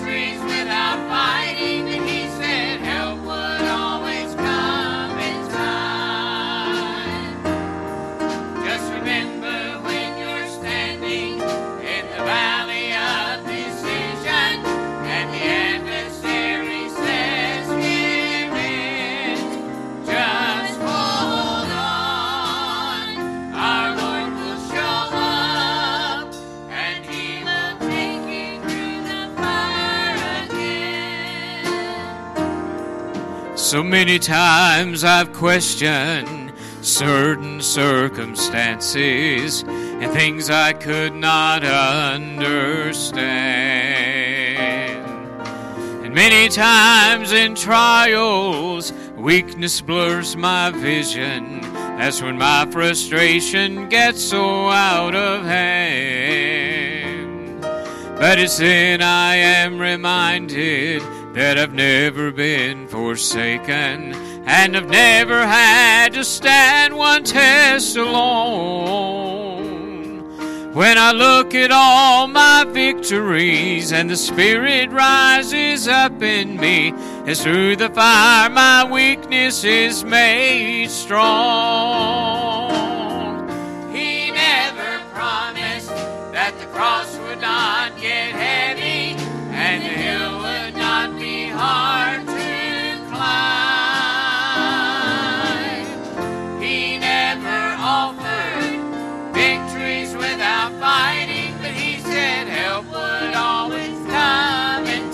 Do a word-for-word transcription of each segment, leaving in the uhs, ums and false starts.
victories without fighting, and he said help would always come in time. Just remember when you're standing in the valley of decision, and the adversary says give in, just hold on. Our Lord will show up, and he will take you through the fire again. So many times I've questioned certain circumstances and things I could not understand. And many times in trials, weakness blurs my vision. That's when my frustration gets so out of hand. But it's then I am reminded that I've never been forsaken, and I've never had to stand one test alone. When I look at all my victories and the Spirit rises up in me, as through the fire my weakness is made strong. He never promised that the cross would not get heavy, and the hill would not be hard to climb. He never offered victories without fighting, but he said help would always come in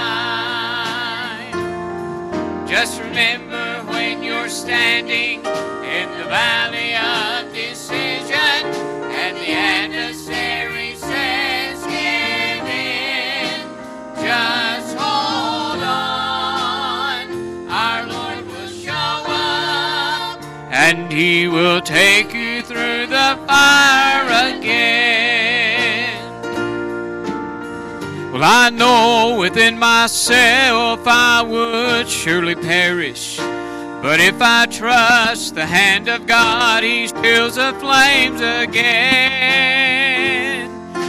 time. Just remember when you're standing in the valley of decision, and the adversary says give in, just hold on. Our Lord will show up, and he will take you through the fire again. Well, I know within myself I would surely perish, but if I trust the hand of God, he stills the flames again,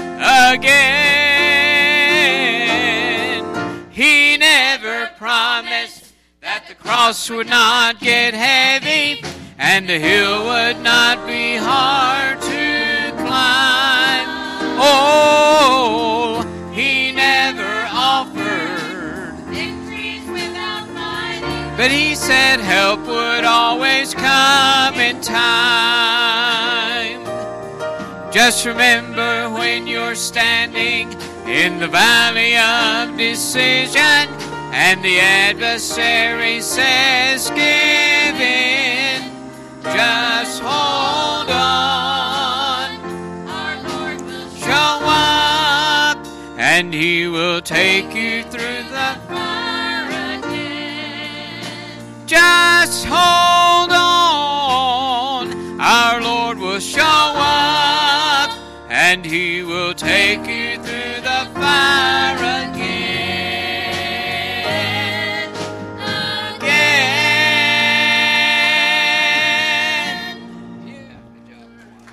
again. He never promised that the cross would not get heavy, and the hill would not be hard to climb. Oh, he never offered victories without fighting, but he said help would always come in time. Just remember when you're standing in the valley of decision, and the adversary says give in, just hold on. our Lord will Show up, and he will take you through the fire again. Just hold on. Our Lord will show up, and he will take you through the fire again. Again. Yeah, good job.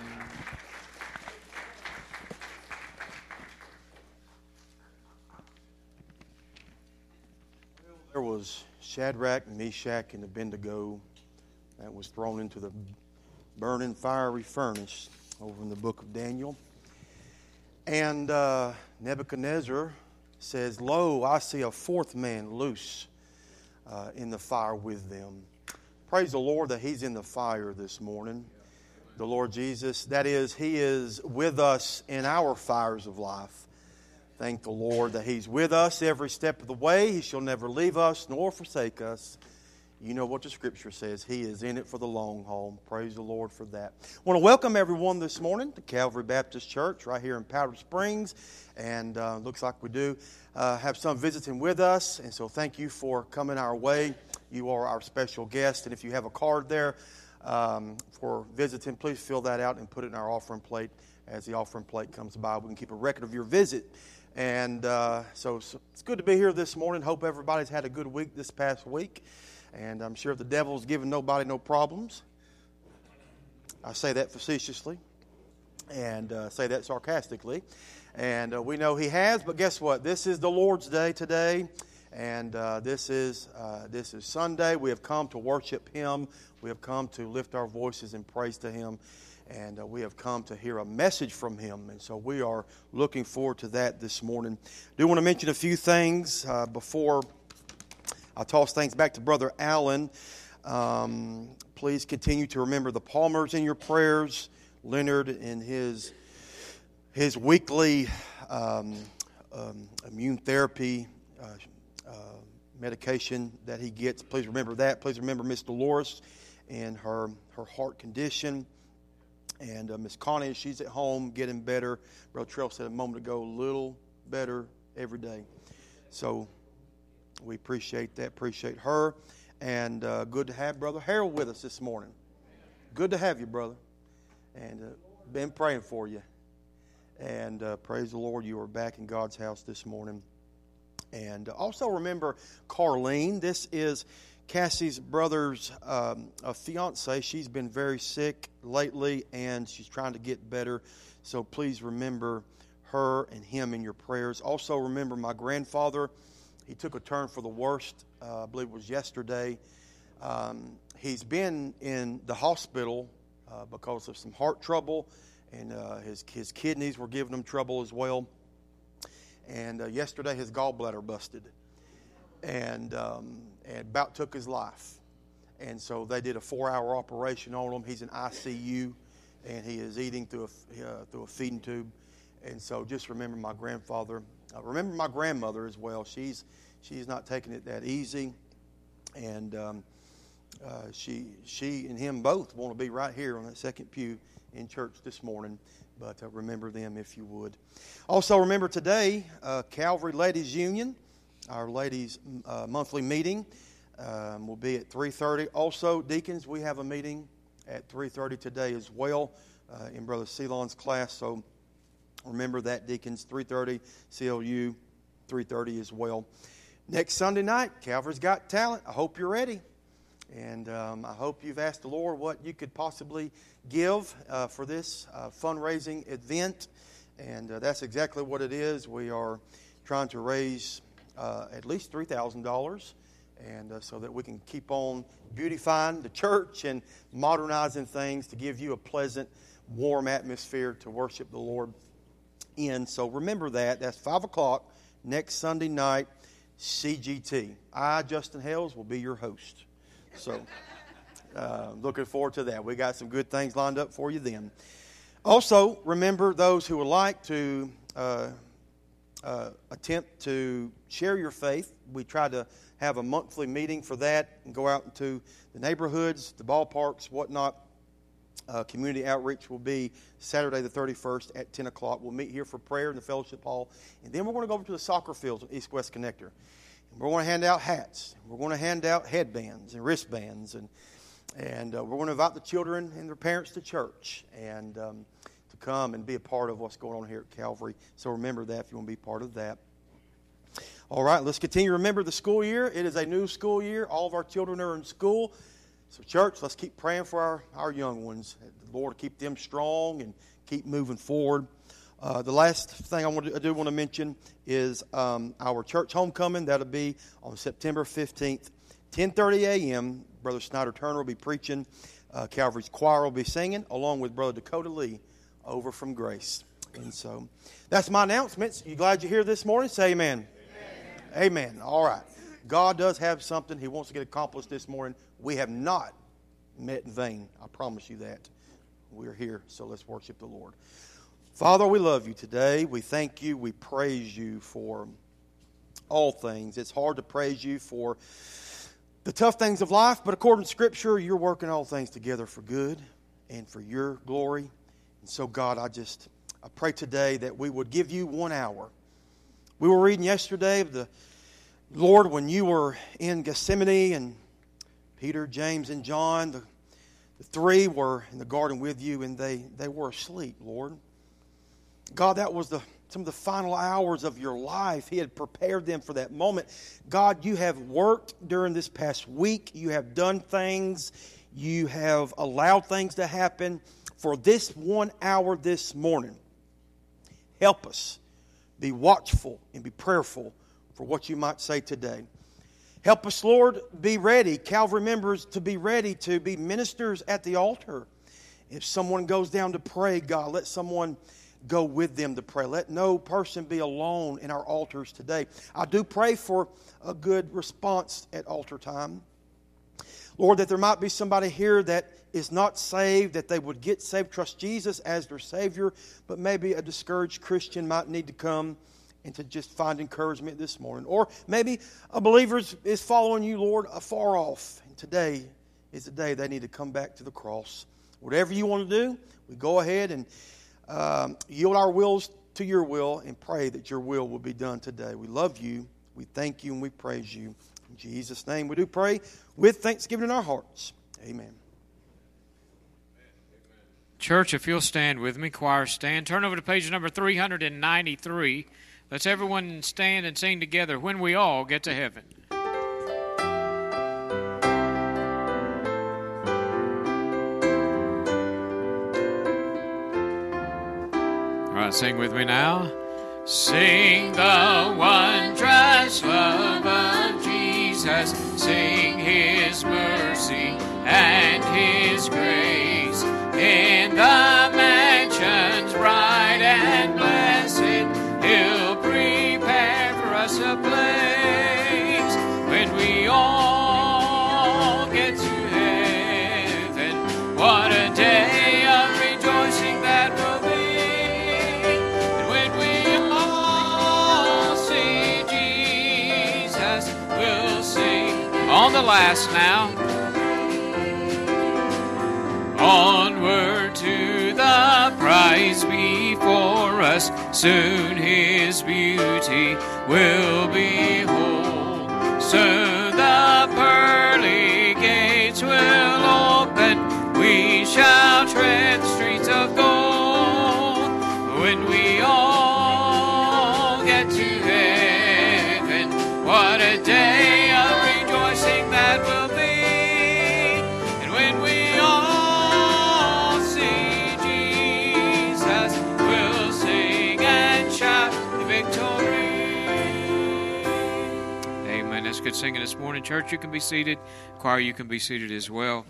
There was Shadrach, Meshach, and Abednego that was thrown into the burning fiery furnace over in the book of Daniel. And uh, Nebuchadnezzar says, "Lo, I see a fourth man loose uh, in the fire with them." Praise the Lord that he's in the fire this morning. The Lord Jesus, that is, he is with us in our fires of life. Thank the Lord that he's with us every step of the way. He shall never leave us nor forsake us. You know what the Scripture says. He is in it for the long haul. Praise the Lord for that. I want to welcome everyone this morning to Calvary Baptist Church right here in Powder Springs. And uh, looks like we do uh, have some visiting with us. And so thank you for coming our way. You are our special guest. And if you have a card there um, for visiting, please fill that out and put it in our offering plate. As the offering plate comes by, we can keep a record of your visit. And uh, so, so it's good to be here this morning. Hope everybody's had a good week this past week. And I'm sure the devil's giving nobody no problems. I say that facetiously and uh, say that sarcastically. And uh, we know He has, but guess what? This is the Lord's Day today, and uh, this is uh, this is Sunday. We have come to worship Him. We have come to lift our voices in praise to Him, and uh, we have come to hear a message from Him. And so we are looking forward to that this morning. I do want to mention a few things uh, before I toss things back to Brother Allen. Um, please continue to remember the Palmers in your prayers. Leonard in his his weekly um, um, immune therapy uh, uh, medication that he gets. Please remember that. Please remember Miss Dolores and her her heart condition. And uh, Miss Connie, she's at home getting better. Brother Trell said a moment ago, a little better every day. So we appreciate that. Appreciate her. And uh, good to have Brother Harold with us this morning. Good to have you, brother. And uh, been praying for you. And uh, praise the Lord, you are back in God's house this morning. And uh, also remember Carlene. This is Cassie's brother's um, a fiance. She's been very sick lately, and she's trying to get better. So please remember her and him in your prayers. Also remember my grandfather. He took a turn for the worst. Uh, I believe it was yesterday. Um, he's been in the hospital uh, because of some heart trouble. And uh, his his kidneys were giving him trouble as well. And uh, yesterday his gallbladder busted, and um, and about took his life. And so they did a four-hour operation on him. He's in I C U, and he is eating through a uh, through a feeding tube. And so just remember my grandfather. Uh, remember my grandmother as well. She's she's not taking it that easy, and um, uh, she she and him both want to be right here on that second pew in church this morning, but uh, remember them if you would. Also remember today, uh, Calvary Ladies Union, our ladies' uh, monthly meeting um, will be at three thirty. Also, deacons, we have a meeting at three thirty today as well uh, in Brother Ceylon's class, so remember that, deacons, three thirty, C L U, three thirty as well. Next Sunday night, Calvary's Got Talent. I hope you're ready. And um, I hope you've asked the Lord what you could possibly give uh, for this uh, fundraising event. And uh, that's exactly what it is. We are trying to raise uh, at least three thousand dollars, and uh, so that we can keep on beautifying the church and modernizing things to give you a pleasant, warm atmosphere to worship the Lord in. So remember that. That's five o'clock next Sunday night, C G T. I, Justin Hales, will be your host. So, uh, looking forward to that. We got some good things lined up for you then. Also, remember those who would like to uh, uh, attempt to share your faith. We try to have a monthly meeting for that and go out into the neighborhoods, the ballparks, whatnot. Uh, community outreach will be Saturday the thirty-first at ten o'clock. We'll meet here for prayer in the fellowship hall. And then we're going to go over to the soccer fields at East-West Connector. We're going to hand out hats. We're going to hand out headbands and wristbands. And and uh, we're going to invite the children and their parents to church and um, to come and be a part of what's going on here at Calvary. So remember that if you want to be part of that. All right, let's continue to remember the school year. It is a new school year. All of our children are in school. So church, let's keep praying for our, our young ones. The Lord keep them strong and keep moving forward. Uh, the last thing I, want to, I do want to mention is um, our church homecoming. That'll be on September fifteenth, ten thirty a.m. Brother Snyder Turner will be preaching. Uh, Calvary's choir will be singing, along with Brother Dakota Lee over from Grace. And so that's my announcements. You glad you're here this morning? Say amen. Amen. Amen. All right. God does have something He wants to get accomplished this morning. We have not met in vain. I promise you that. We're here, so let's worship the Lord. Father, we love you today. We thank you. We praise you for all things. It's hard to praise you for the tough things of life, but according to Scripture, you're working all things together for good and for your glory. And so, God, I just I pray today that we would give you one hour. We were reading yesterday of the Lord when you were in Gethsemane, and Peter, James, and John, the, the three were in the garden with you, and they, they were asleep, Lord. God, that was the some of the final hours of your life. He had prepared them for that moment. God, you have worked during this past week. You have done things. You have allowed things to happen for this one hour this morning. help us be watchful and be prayerful for what you might say today. Help us, Lord, be ready, Calvary members, to be ready to be ministers at the altar. If someone goes down to pray, God, let someone go with them to pray. Let no person be alone in our altars today. I do pray for a good response at altar time. Lord, that there might be somebody here that is not saved, that they would get saved, trust Jesus as their Savior, but maybe a discouraged Christian might need to come and to just find encouragement this morning. Or maybe a believer is following you, Lord, afar off. And today is the day they need to come back to the cross. Whatever you want to do, we go ahead and um, yield our wills to your will and pray that your will will be done today. We love you, we thank you, and we praise you. In Jesus' name we do pray with thanksgiving in our hearts. Amen. Church, if you'll stand with me, choir stand. Turn over to page number three hundred ninety-three. Let's everyone stand and sing together, When We All Get to Heaven. All right, sing with me now. Sing the wondrous love of Jesus. Sing His mercy and His grace. In the mansions bright and blessed, He'll prepare for us a place. When we all get to heaven, what a day of rejoicing that will be. And when we all see Jesus, we'll sing on the last now. Onward to the prize before us, soon His beauty will behold. Soon the pearly gates will open, we shall tread the streets of gold. When we all get to heaven, what a day of rejoicing that will be. And when we all That's good singing this morning. Church, you can be seated. Choir, you can be seated as well.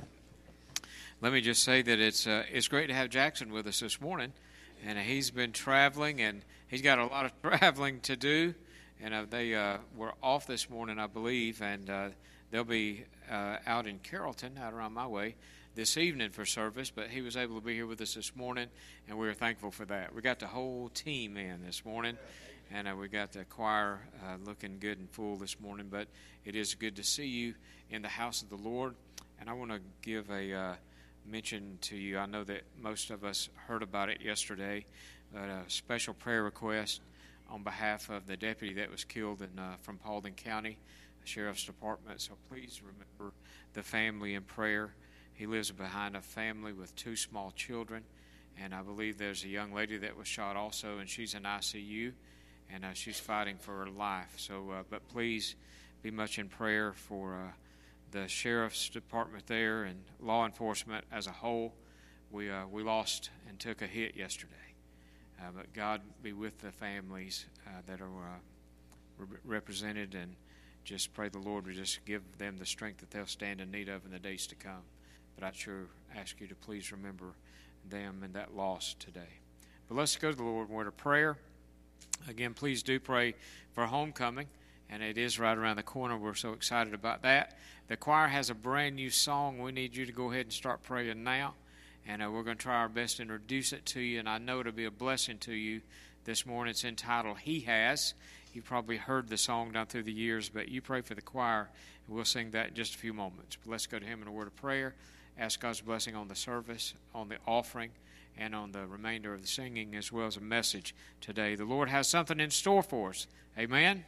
Let me just say that it's uh, it's great to have Jackson with us this morning. And uh, he's been traveling, and he's got a lot of traveling to do. And uh, they uh, were off this morning, I believe, and uh, they'll be uh, out in Carrollton, out around my way, this evening for service. But he was able to be here with us this morning, and we are thankful for that. We got the whole team in this morning. And uh, we got the choir uh, looking good and full this morning. But it is good to see you in the house of the Lord. And I want to give a uh, mention to you. I know that most of us heard about it yesterday. But a special prayer request on behalf of the deputy that was killed in, uh, from Paulding County Sheriff's Department. So please remember the family in prayer. He lives behind a family with two small children. And I believe there's a young lady that was shot also, and she's in I C U. And uh, she's fighting for her life. So, uh, but please be much in prayer for uh, the sheriff's department there and law enforcement as a whole. We uh, we lost and took a hit yesterday. Uh, but God be with the families uh, that are uh, re- represented, and just pray the Lord will just give them the strength that they'll stand in need of in the days to come. But I'd sure ask you to please remember them and that loss today. But let's go to the Lord in word of prayer. Again, please do pray for homecoming, and it is right around the corner. We're so excited about that. The choir has a brand new song. We need you to go ahead and start praying now, and uh, we're going to try our best to introduce it to you, and I know it'll be a blessing to you this morning. It's entitled, He Has. You've probably heard the song down through the years, but you pray for the choir, and we'll sing that in just a few moments. But let's go to Him in a word of prayer, ask God's blessing on the service, on the offering, and on the remainder of the singing, as well as a message today. The Lord has something in store for us. Amen?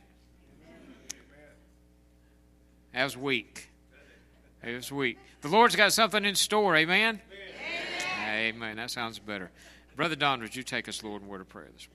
That was weak. It was weak. The Lord's got something in store. Amen? Amen. Amen. That sounds better. Brother Don, would you take us, Lord, in word of prayer this morning?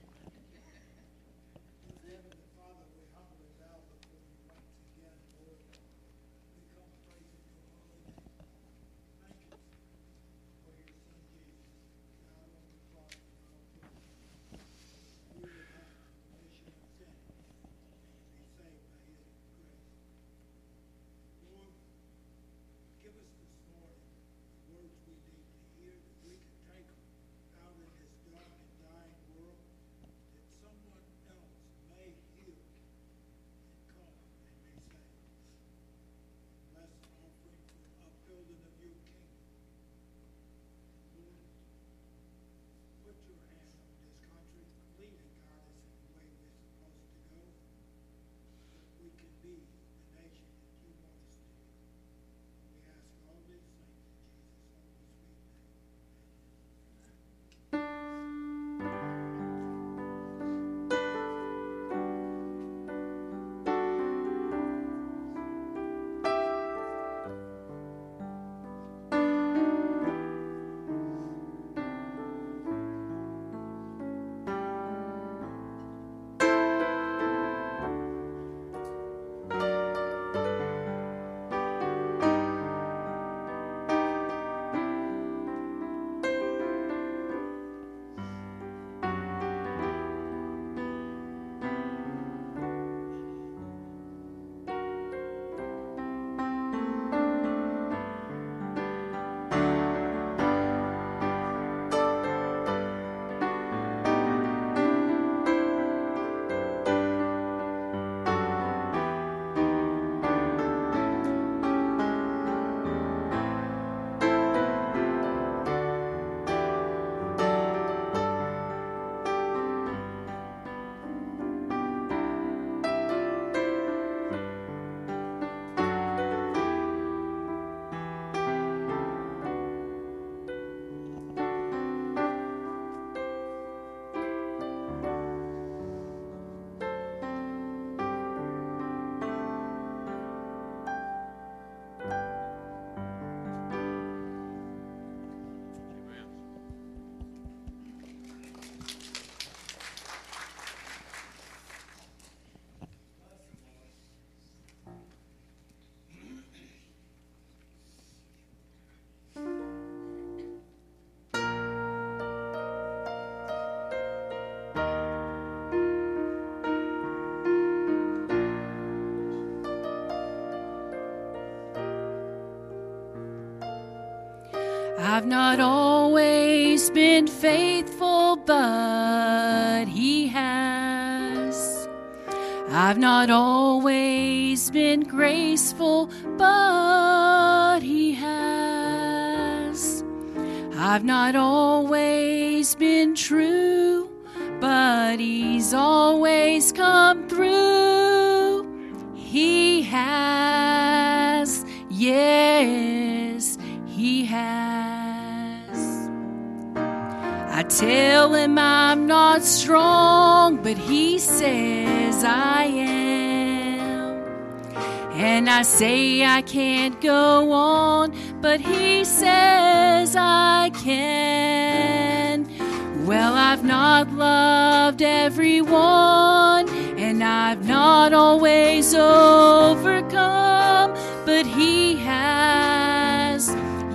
I've not always been faithful, but He has. I've not always been graceful, but He has. I've not always been true, but He's always come through. He has, yes, He has. I tell Him I'm not strong, but He says I am. And I say I can't go on, but He says I can. Well, I've not loved everyone, and I've not always overcome, but He has,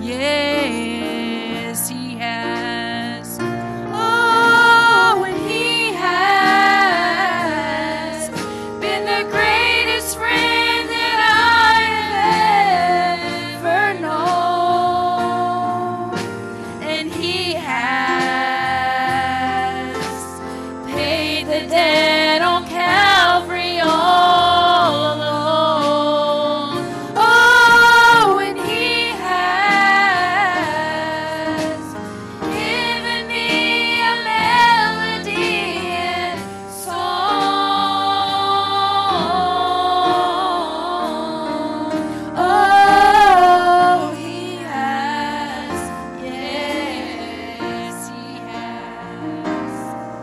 yes, He has. Oh, and He has been the greatest friend that I have ever known, and He has paid the debt on Calvary all alone. Oh, and He has given me a melody and song. Oh, He has, yes, He has.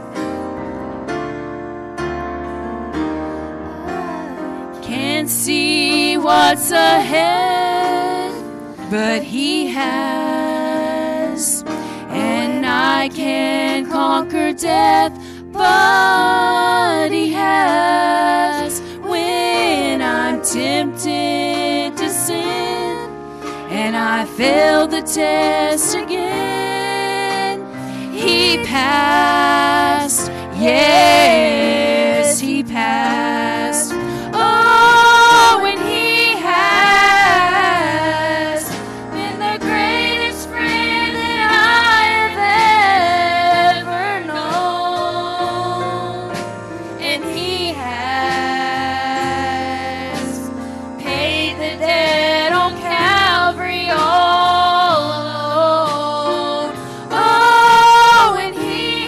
Can't see what's ahead, but He has. And I can't conquer death, but He has. When I'm tempted to sin, and I fail the test again, He passed, yes, He passed. Oh, and He has been the greatest friend that I have ever known, and He has paid the debt on Calvary all alone. Oh, and He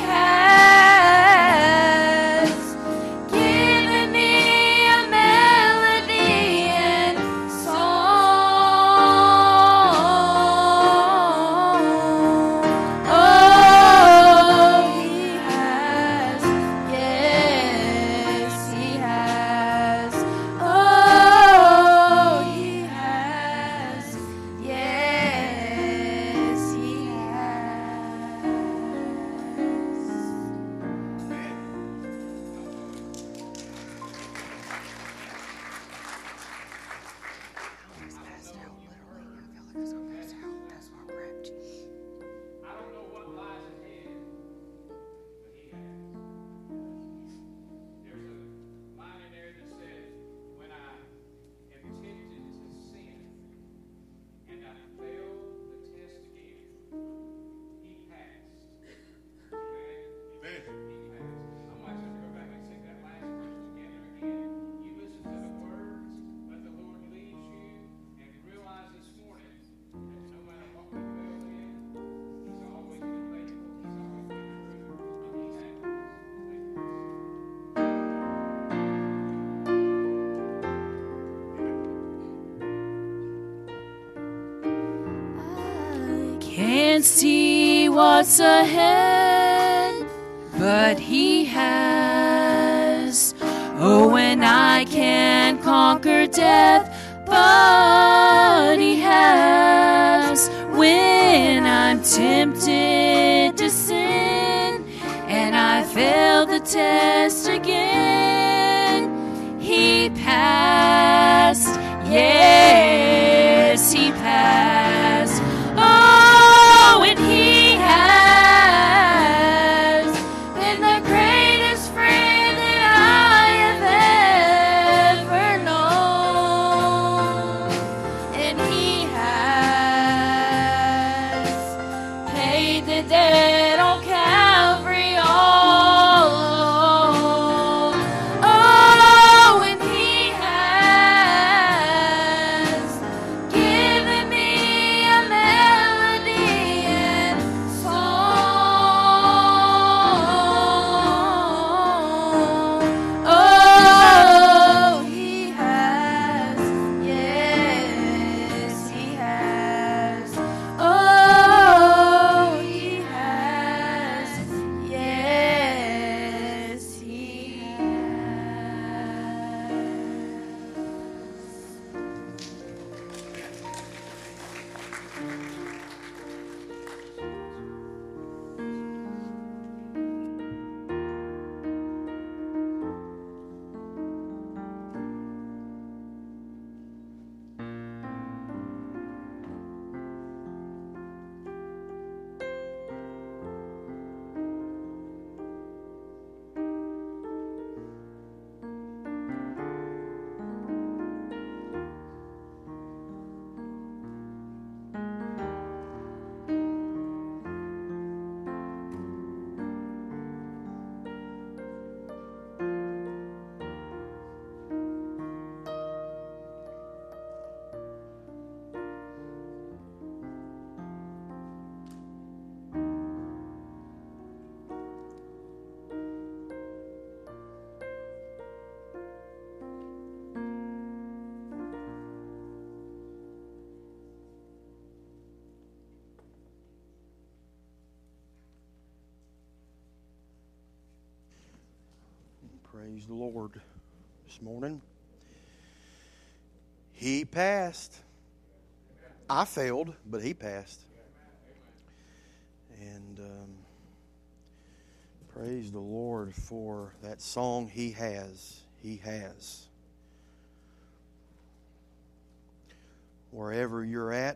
has given me a melody and song. Oh, He has, yes, He has. Oh, He has, yes, He has. I don't know what lies ahead, but He has. There's a line in there that says, when I am tempted to sin and I fail the test again, He passed. Amen? He passed. I might just go back and sing that last verse together again. You listen to the words, let the Lord lead you, and realize this morning that no matter what we fail in, He's always been faithful, He's always been true, and He has. I can't see what's ahead, but He has. Oh, and I can't conquer death, but He has. When I'm tempted to sin and I fail the test again, He passed, yes, He passed. Oh, and He has been the greatest friend that I have ever known, and He has Praise the Lord this morning. He passed. I failed, but he passed. And um, praise the Lord for that song, He Has. He has. Wherever you're at,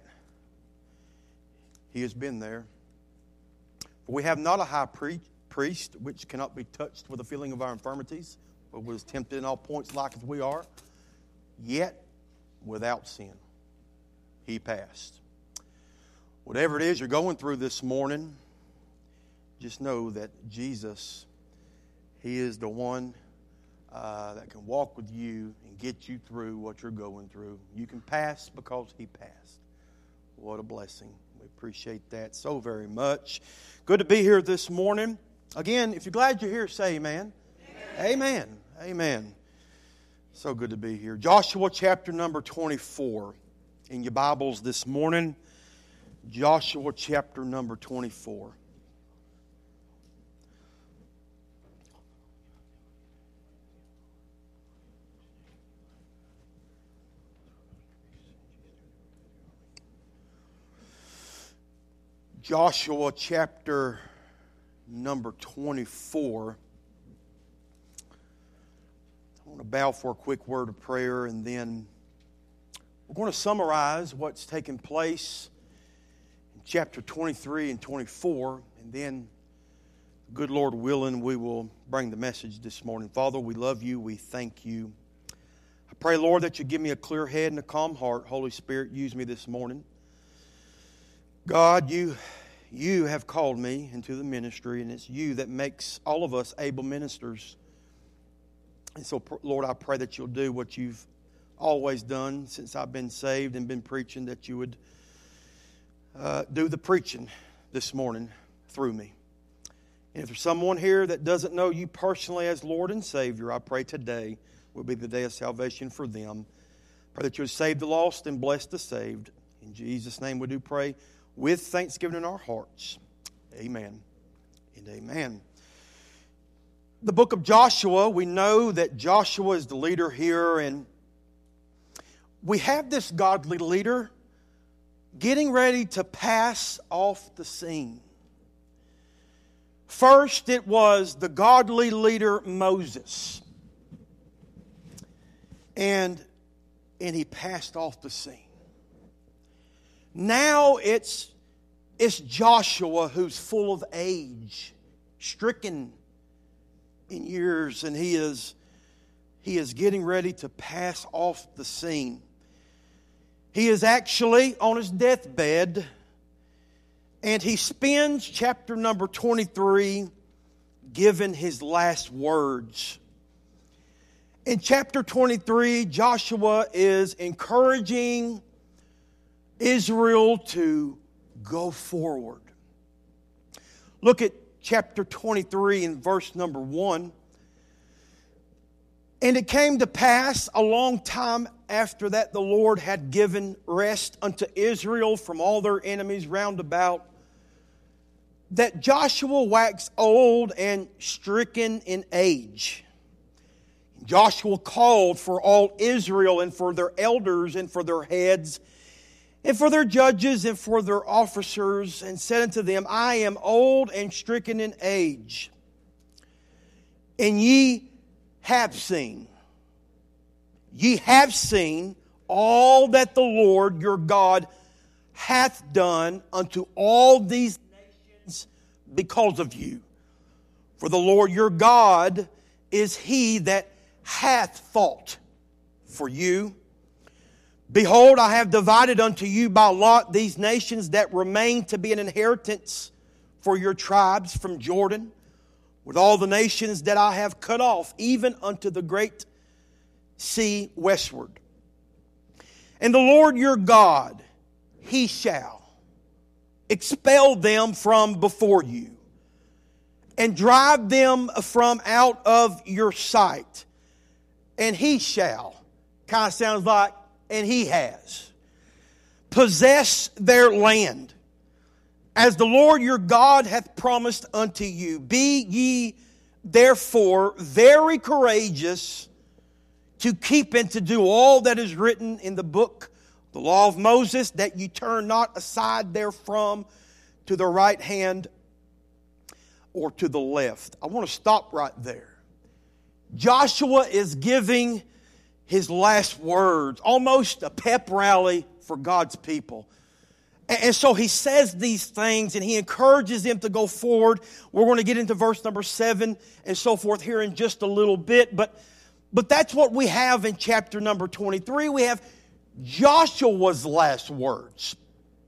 He has been there. For we have not a high priest, priest which cannot be touched with the feeling of our infirmities, but was tempted in all points like as we are, yet without sin. He passed. Whatever it is you're going through this morning, just know that Jesus, He is the one uh, that can walk with you and get you through what you're going through. You can pass because He passed. What a blessing. We appreciate that so very much. Good to be here this morning. Again, if you're glad you're here, say amen. Amen. Amen. Amen. So good to be here. Joshua chapter number twenty-four. In your Bibles this morning, Joshua chapter number twenty-four. Joshua chapter number twenty-four. I want to bow for a quick word of prayer, and then we're going to summarize what's taken place in chapter twenty-three and twenty-four, and then, good Lord willing, we will bring the message this morning. Father, we love you. We thank you. I pray, Lord, that you give me a clear head and a calm heart. Holy Spirit, use me this morning. God, you, you have called me into the ministry, and it's you that makes all of us able ministers. And so, Lord, I pray that you'll do what you've always done since I've been saved and been preaching, that you would uh, do the preaching this morning through me. And if there's someone here that doesn't know you personally as Lord and Savior, I pray today will be the day of salvation for them. Pray that you'll save the lost and bless the saved. In Jesus' name we do pray with thanksgiving in our hearts. Amen and amen. The book of Joshua, we know that Joshua is the leader here, and we have this godly leader getting ready to pass off the scene. First, it was the godly leader Moses. And, and he passed off the scene. Now it's, it's Joshua who's full of age, stricken in years, and he is, he is getting ready to pass off the scene. He is actually on his deathbed, and he spends chapter number twenty-three giving his last words. In chapter twenty-three, Joshua is encouraging Israel to go forward. Look at chapter twenty-three and verse number one. And it came to pass a long time after that the Lord had given rest unto Israel from all their enemies round about, that Joshua waxed old and stricken in age. Joshua called for all Israel and for their elders and for their heads and for their judges and for their officers, and said unto them, I am old and stricken in age, and ye have seen, ye have seen all that the Lord your God hath done unto all these nations because of you. For the Lord your God is He that hath fought for you. Behold, I have divided unto you by lot these nations that remain to be an inheritance for your tribes from Jordan, with all the nations that I have cut off, even unto the great sea westward. And the Lord your God, He shall expel them from before you, and drive them from out of your sight. And He shall, kind of sounds like, and He has, possess their land, as the Lord your God hath promised unto you. Be ye therefore very courageous to keep and to do all that is written in the book, the law of Moses, that you turn not aside therefrom to the right hand or to the left. I want to stop right there. Joshua is giving his last words, almost a pep rally for God's people. And so he says these things and he encourages them to go forward. We're going to get into verse number seven and so forth here in just a little bit. But, but that's what we have in chapter number twenty-three. We have Joshua's last words.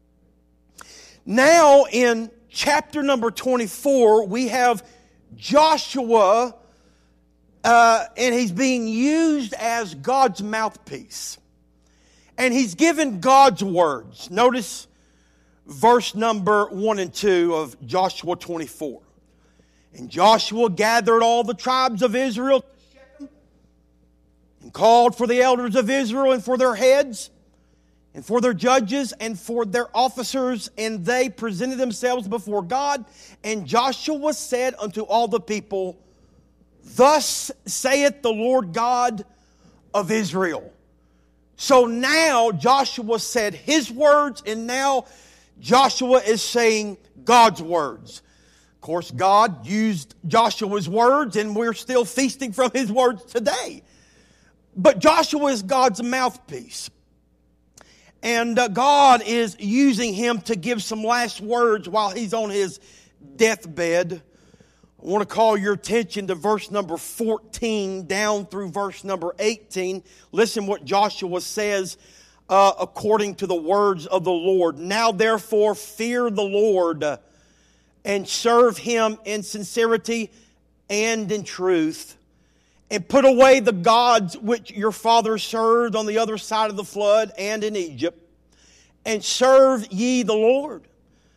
Now in chapter number twenty-four, we have Joshua uh, and he's being used as God's mouthpiece. And he's given God's words. Notice verse number one and two of Joshua twenty-four. And Joshua gathered all the tribes of Israel to Shechem and called for the elders of Israel and for their heads and for their judges and for their officers, and they presented themselves before God. And Joshua said unto all the people, Thus saith the Lord God of Israel. So now Joshua said his words, and now Joshua is saying God's words. Of course, God used Joshua's words, and we're still feasting from his words today. But Joshua is God's mouthpiece. And uh, God is using him to give some last words while he's on his deathbed. I want to call your attention to verse number fourteen down through verse number eighteen. Listen what Joshua says uh, according to the words of the Lord. Now therefore fear the Lord uh, and serve him in sincerity and in truth. And put away the gods which your fathers served on the other side of the flood and in Egypt. And serve ye the Lord.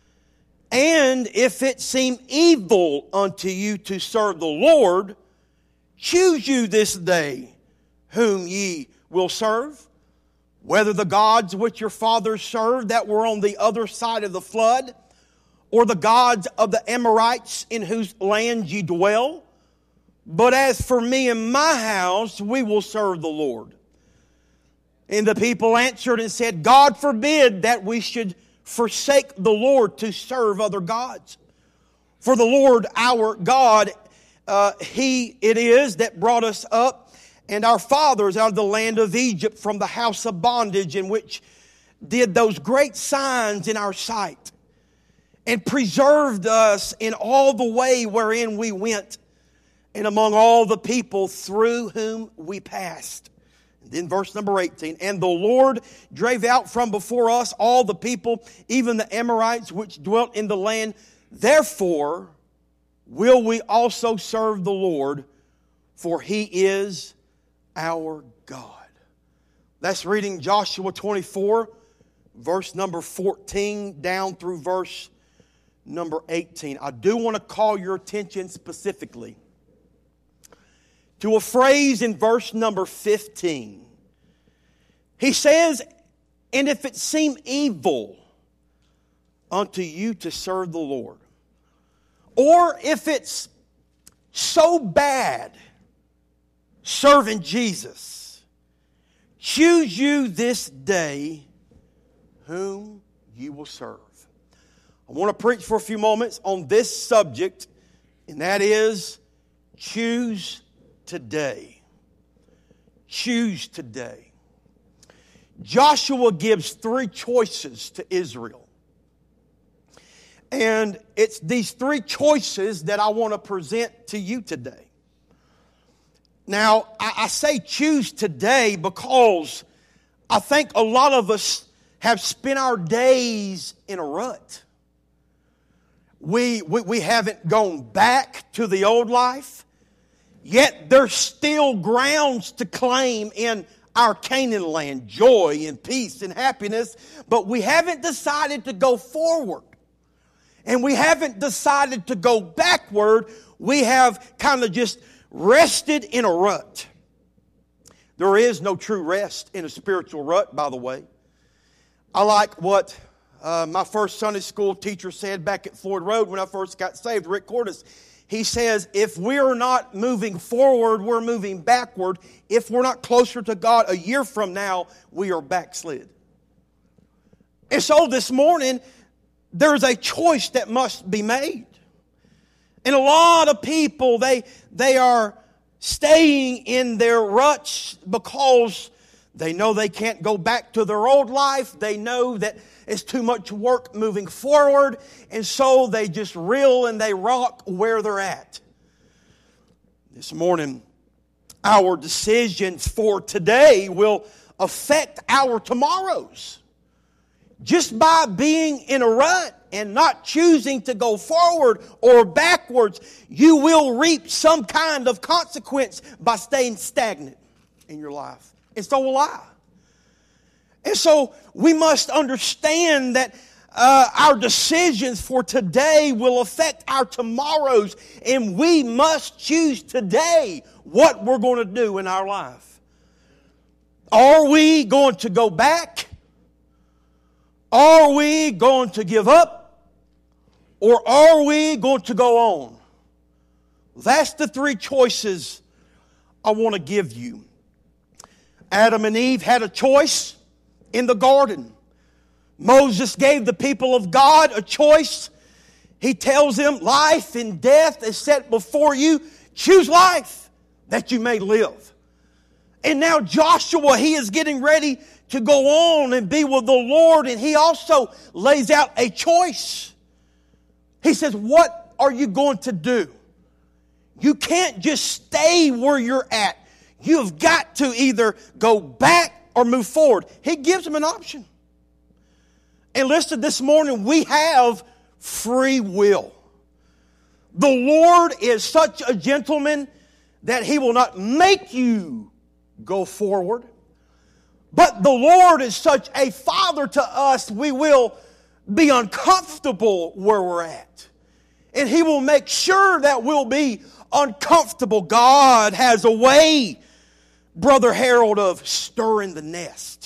And if it seem evil unto you to serve the Lord, choose you this day whom ye will serve, whether the gods which your fathers served that were on the other side of the flood, or the gods of the Amorites in whose land ye dwell. But as for me and my house, we will serve the Lord. And the people answered and said, God forbid that we should forsake the Lord to serve other gods. For the Lord our God, uh, He it is that brought us up and our fathers out of the land of Egypt from the house of bondage, in which did those great signs in our sight, and preserved us in all the way wherein we went, and among all the people through whom we passed. And then verse number eighteen. And the Lord drave out from before us all the people, even the Amorites which dwelt in the land. Therefore will we also serve the Lord, for He is our God. That's reading Joshua twenty-four, verse number fourteen, down through verse number eighteen. I do want to call your attention specifically to a phrase in verse number fifteen. He says, and if it seem evil unto you to serve the Lord, or if it's so bad serving Jesus, choose you this day whom you will serve. I want to preach for a few moments on this subject, and that is choose today. Choose today. Joshua gives three choices to Israel. And it's these three choices that I want to present to you today. Now, I, I say choose today because I think a lot of us have spent our days in a rut. We, we, we haven't gone back to the old life. Yet there's still grounds to claim in our Canaan land, joy and peace and happiness, but we haven't decided to go forward. And we haven't decided to go backward. We have kind of just rested in a rut. There is no true rest in a spiritual rut, by the way. I like what uh, my first Sunday school teacher said back at Floyd Road when I first got saved, Rick Cordes. he says, if we're not moving forward, we're moving backward. If we're not closer to God a year from now, we are backslid. And so this morning, there's a choice that must be made. And a lot of people, they, they are staying in their ruts because they know they can't go back to their old life. They know that it's too much work moving forward. And so they just reel and they rock where they're at. This morning, our decisions for today will affect our tomorrows. Just by being in a rut and not choosing to go forward or backwards, you will reap some kind of consequence by staying stagnant in your life. And so will I. And so we must understand that uh, our decisions for today will affect our tomorrows. And we must choose today what we're going to do in our life. Are we going to go back? Are we going to give up? Or are we going to go on? That's the three choices I want to give you. Adam and Eve had a choice in the garden. Moses gave the people of God a choice. He tells them, life and death is set before you. Choose life that you may live. And now Joshua, he is getting ready to go on and be with the Lord. And he also lays out a choice. He says, what are you going to do? You can't just stay where you're at. You've got to either go back or move forward. He gives them an option. And listen, this morning we have free will. The Lord is such a gentleman that He will not make you go forward. But the Lord is such a Father to us, we will be uncomfortable where we're at. And He will make sure that we'll be uncomfortable. God has a way, Brother Harold, of stirring the nest.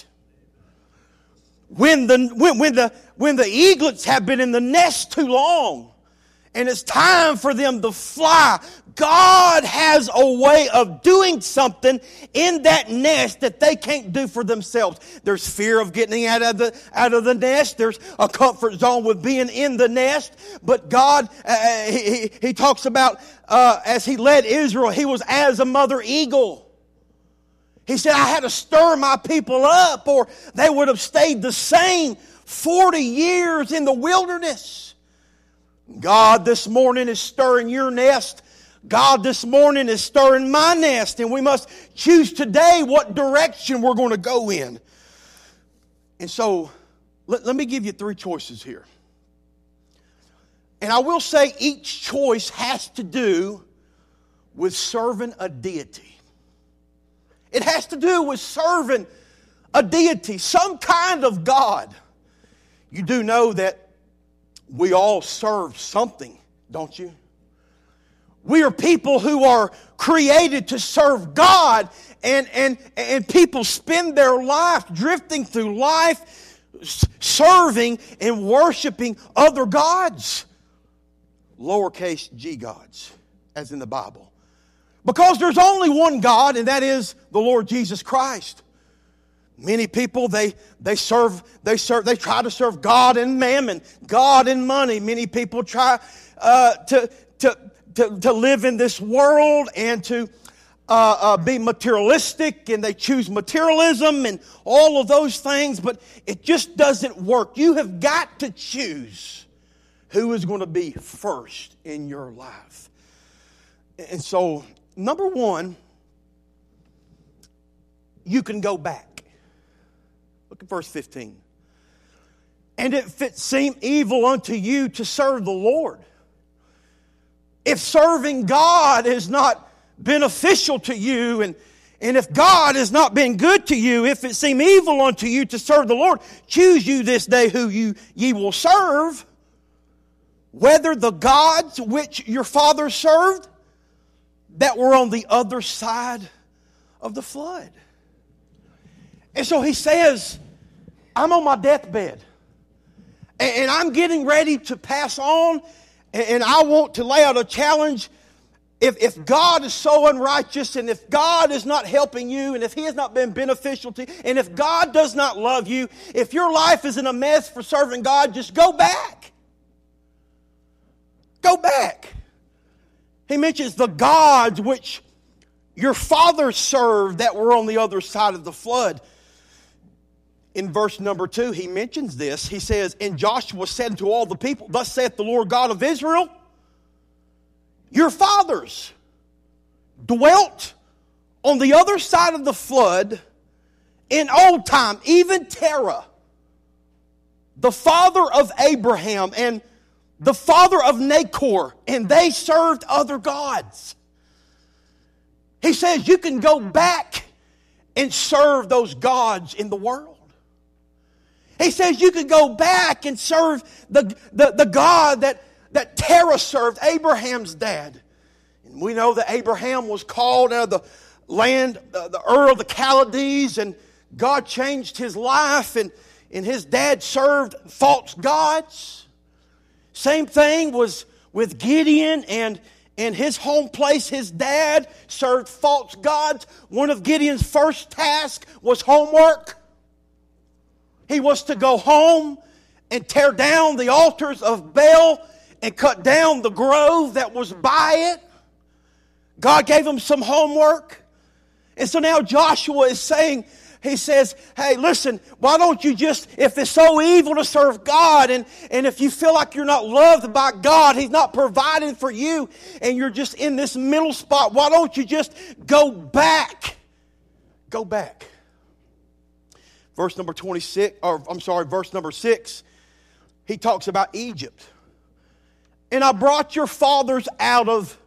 When the, when, when, the, when the eaglets have been in the nest too long, and it's time for them to fly, God has a way of doing something in that nest that they can't do for themselves. There's fear of getting out of the, out of the nest. There's a comfort zone with being in the nest. But God, uh, he, he talks about uh, as He led Israel, He was as a mother eagle. He said, I had to stir my people up or they would have stayed the same forty years in the wilderness. God this morning is stirring your nest. God this morning is stirring my nest. And we must choose today what direction we're going to go in. And so, let, let me give you three choices here. And I will say each choice has to do with serving a deity. It has to do with serving a deity, some kind of God. You do know that we all serve something, don't you? We are people who are created to serve God, and, and, and people spend their life drifting through life serving and worshiping other gods. Lowercase g gods, as in the Bible. Because there's only one God, and that is the Lord Jesus Christ. Many people, they, they serve, they serve, they try to serve God and mammon, God and money. Many people try uh, to, to, to, to live in this world and to uh, uh, be materialistic, and they choose materialism and all of those things, but it just doesn't work. You have got to choose who is going to be first in your life. And so, number one, you can go back. Look at verse fifteen. And if it seem evil unto you to serve the Lord. If serving God is not beneficial to you, and, and if God has not been good to you, if it seem evil unto you to serve the Lord, choose you this day who you ye will serve, whether the gods which your fathers served that were on the other side of the flood. And so he says, I'm on my deathbed. And I'm getting ready to pass on. And, and I want to lay out a challenge. If, if God is so unrighteous, and if God is not helping you, and if He has not been beneficial to you, and if God does not love you, if your life is in a mess for serving God, just go back. Go back. He mentions the gods which your fathers served that were on the other side of the flood. In verse number two, he mentions this. He says, and Joshua said unto all the people, thus saith the Lord God of Israel, your fathers dwelt on the other side of the flood in old time, even Terah, the father of Abraham and the father of Nachor, and they served other gods. He says you can go back and serve those gods in the world. He says you can go back and serve the, the, the God that that Terah served, Abraham's dad. And we know that Abraham was called out of the land, uh, the Ur of the Chaldees, and God changed his life, and, and his dad served false gods. Same thing was with Gideon and, and his home place. His dad served false gods. One of Gideon's first tasks was homework. He was to go home and tear down the altars of Baal and cut down the grove that was by it. God gave him some homework. And so now Joshua is saying, he says, hey, listen, why don't you just, if it's so evil to serve God, and, and if you feel like you're not loved by God, He's not providing for you, and you're just in this middle spot, why don't you just go back? Go back. Verse number twenty-six, or I'm sorry, verse number six, he talks about Egypt. And I brought your fathers out of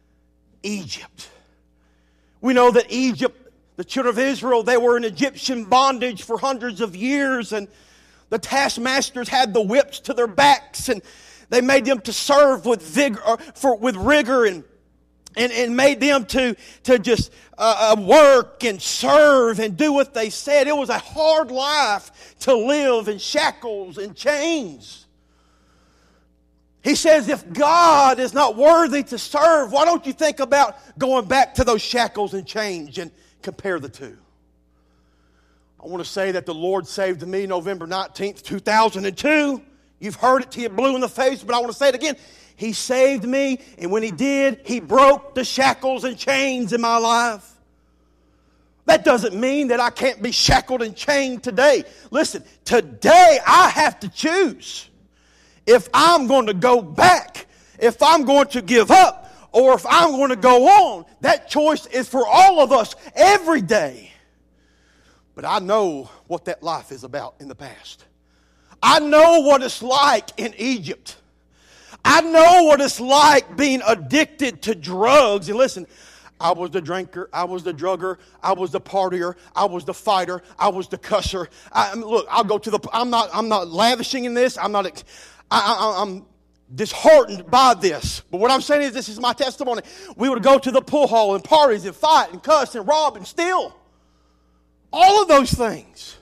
Egypt. We know that Egypt, the children of Israel, they were in Egyptian bondage for hundreds of years, and the taskmasters had the whips to their backs, and they made them to serve with vigor, or for with rigor, and and, and made them to to just uh, work and serve and do what they said. It was a hard life to live in shackles and chains. He says, if God is not worthy to serve, why don't you think about going back to those shackles and chains and compare the two? I want to say that the Lord saved me November nineteenth, two thousand two. You've heard it till you blue in the face, but I want to say it again. He saved me, and when He did, He broke the shackles and chains in my life. That doesn't mean that I can't be shackled and chained today. Listen, today I have to choose. If I'm going to go back, if I'm going to give up, or if I'm going to go on, that choice is for all of us every day. But I know what that life is about in the past. I know what it's like in Egypt. I know what it's like being addicted to drugs. And listen, I was the drinker, I was the drugger, I was the partier, I was the fighter, I was the cusser. I, I mean, look, I'll go to the. I'm not. I'm not lavishing in this. I'm not. I, I, I'm disheartened by this. But what I'm saying is, this is my testimony. We would go to the pool hall and parties and fight and cuss and rob and steal. All of those things.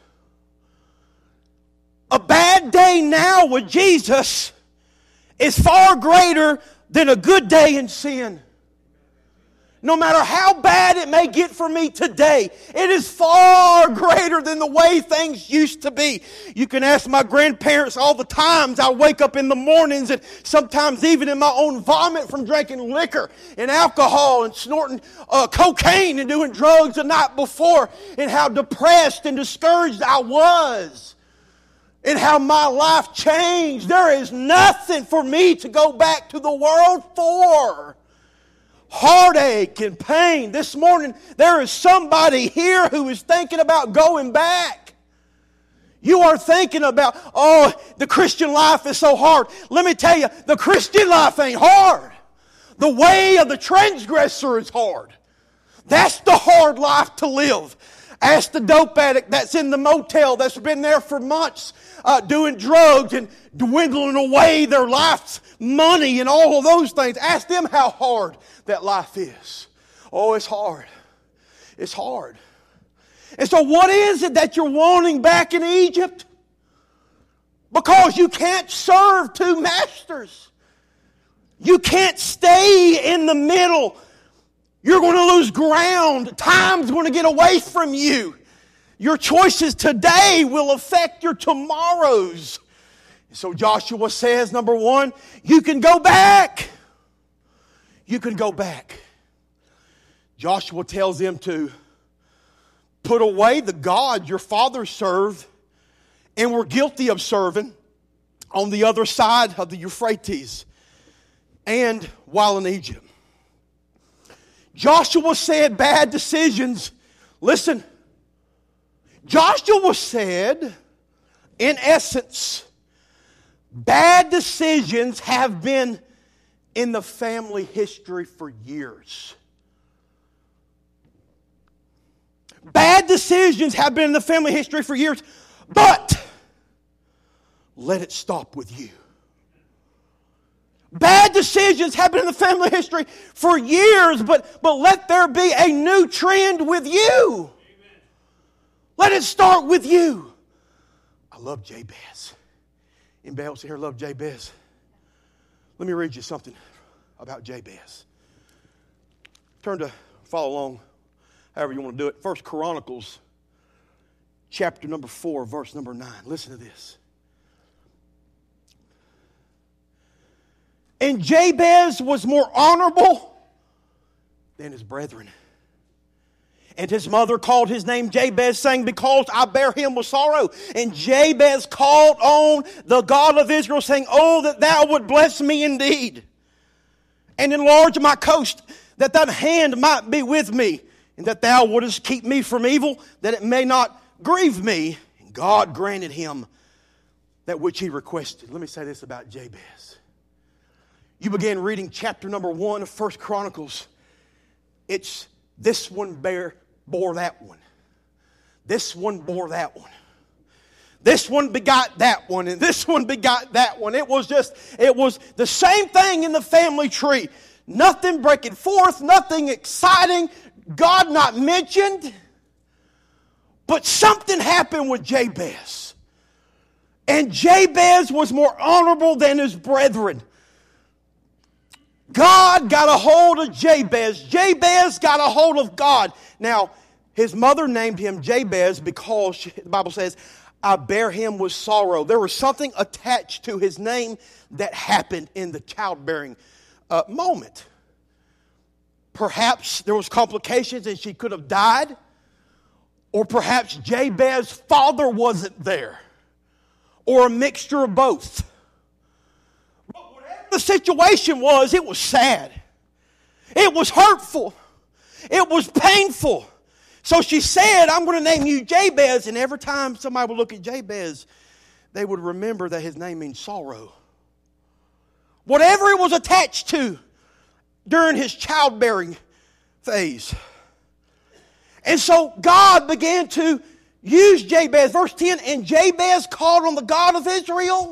A bad day now with Jesus is far greater than a good day in sin. No matter how bad it may get for me today, it is far greater than the way things used to be. You can ask my grandparents all the times I wake up in the mornings, and sometimes even in my own vomit from drinking liquor and alcohol and snorting uh, cocaine and doing drugs the night before, and how depressed and discouraged I was. And how my life changed. There is nothing for me to go back to the world for. Heartache and pain. This morning, there is somebody here who is thinking about going back. You are thinking about, oh, the Christian life is so hard. Let me tell you, the Christian life ain't hard. The way of the transgressor is hard. That's the hard life to live. Ask the dope addict that's in the motel that's been there for months uh, doing drugs and dwindling away their life's money and all of those things. Ask them how hard that life is. Oh, it's hard. It's hard. And so what is it that you're wanting back in Egypt? Because you can't serve two masters. You can't stay in the middle. You're going to lose ground. Time's going to get away from you. Your choices today will affect your tomorrows. So Joshua says, number one, you can go back. You can go back. Joshua tells them to put away the God your fathers served and were guilty of serving on the other side of the Euphrates and while in Egypt. Joshua said bad decisions. Listen, Joshua said, in essence, bad decisions have been in the family history for years. Bad decisions have been in the family history for years, but let it stop with you. Bad decisions have been in the family history for years, but, but let there be a new trend with you. Let it start with you. I love Jabez. Anybody else here love Jabez? Let me read you something about Jabez. Turn to, follow along, however you want to do it. First Chronicles, chapter number four, verse number nine. Listen to this. And Jabez was more honorable than his brethren. And his mother called his name Jabez, saying, because I bear him with sorrow. And Jabez called on the God of Israel, saying, oh, that thou would bless me indeed, and enlarge my coast, that thine hand might be with me, and that thou wouldest keep me from evil, that it may not grieve me. And God granted him that which he requested. Let me say this about Jabez. You begin reading chapter number one of First Chronicles. It's this one bear bore that one. This one bore that one. This one begot that one, and this one begot that one. It was just, it was the same thing in the family tree. Nothing breaking forth, nothing exciting, God not mentioned. But something happened with Jabez. And Jabez was more honorable than his brethren. God got a hold of Jabez. Jabez got a hold of God. Now, his mother named him Jabez because, she, the Bible says, I bear him with sorrow. There was something attached to his name that happened in the childbearing uh, moment. Perhaps there was complications and she could have died. Or perhaps Jabez's father wasn't there. Or a mixture of both. The situation was, it was sad. It was hurtful. It was painful. So she said, I'm going to name you Jabez. And every time somebody would look at Jabez, they would remember that his name means sorrow. Whatever it was attached to during his childbearing phase. And so God began to use Jabez. Verse ten, and Jabez called on the God of Israel.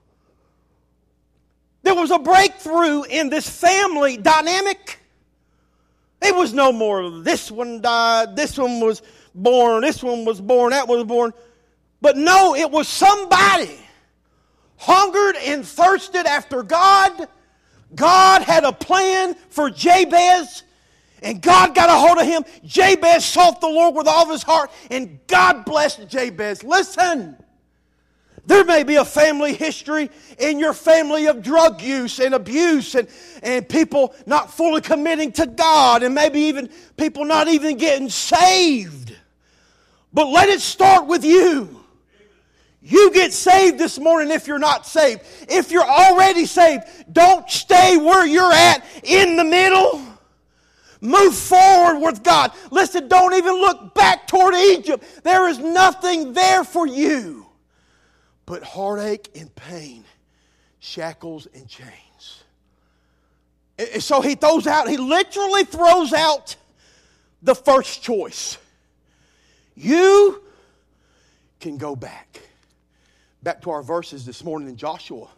There was a breakthrough in this family dynamic. It was no more, this one died, this one was born, this one was born, that one was born. But no, it was somebody hungered and thirsted after God. God had a plan for Jabez, and God got a hold of him. Jabez sought the Lord with all of his heart, and God blessed Jabez. Listen. There may be a family history in your family of drug use and abuse and, and people not fully committing to God and maybe even people not even getting saved. But let it start with you. You get saved this morning if you're not saved. If you're already saved, don't stay where you're at in the middle. Move forward with God. Listen, don't even look back toward Egypt. There is nothing there for you but heartache and pain, shackles and chains. And so he throws out, he literally throws out the first choice. You can go back. Back to our verses this morning in Joshua.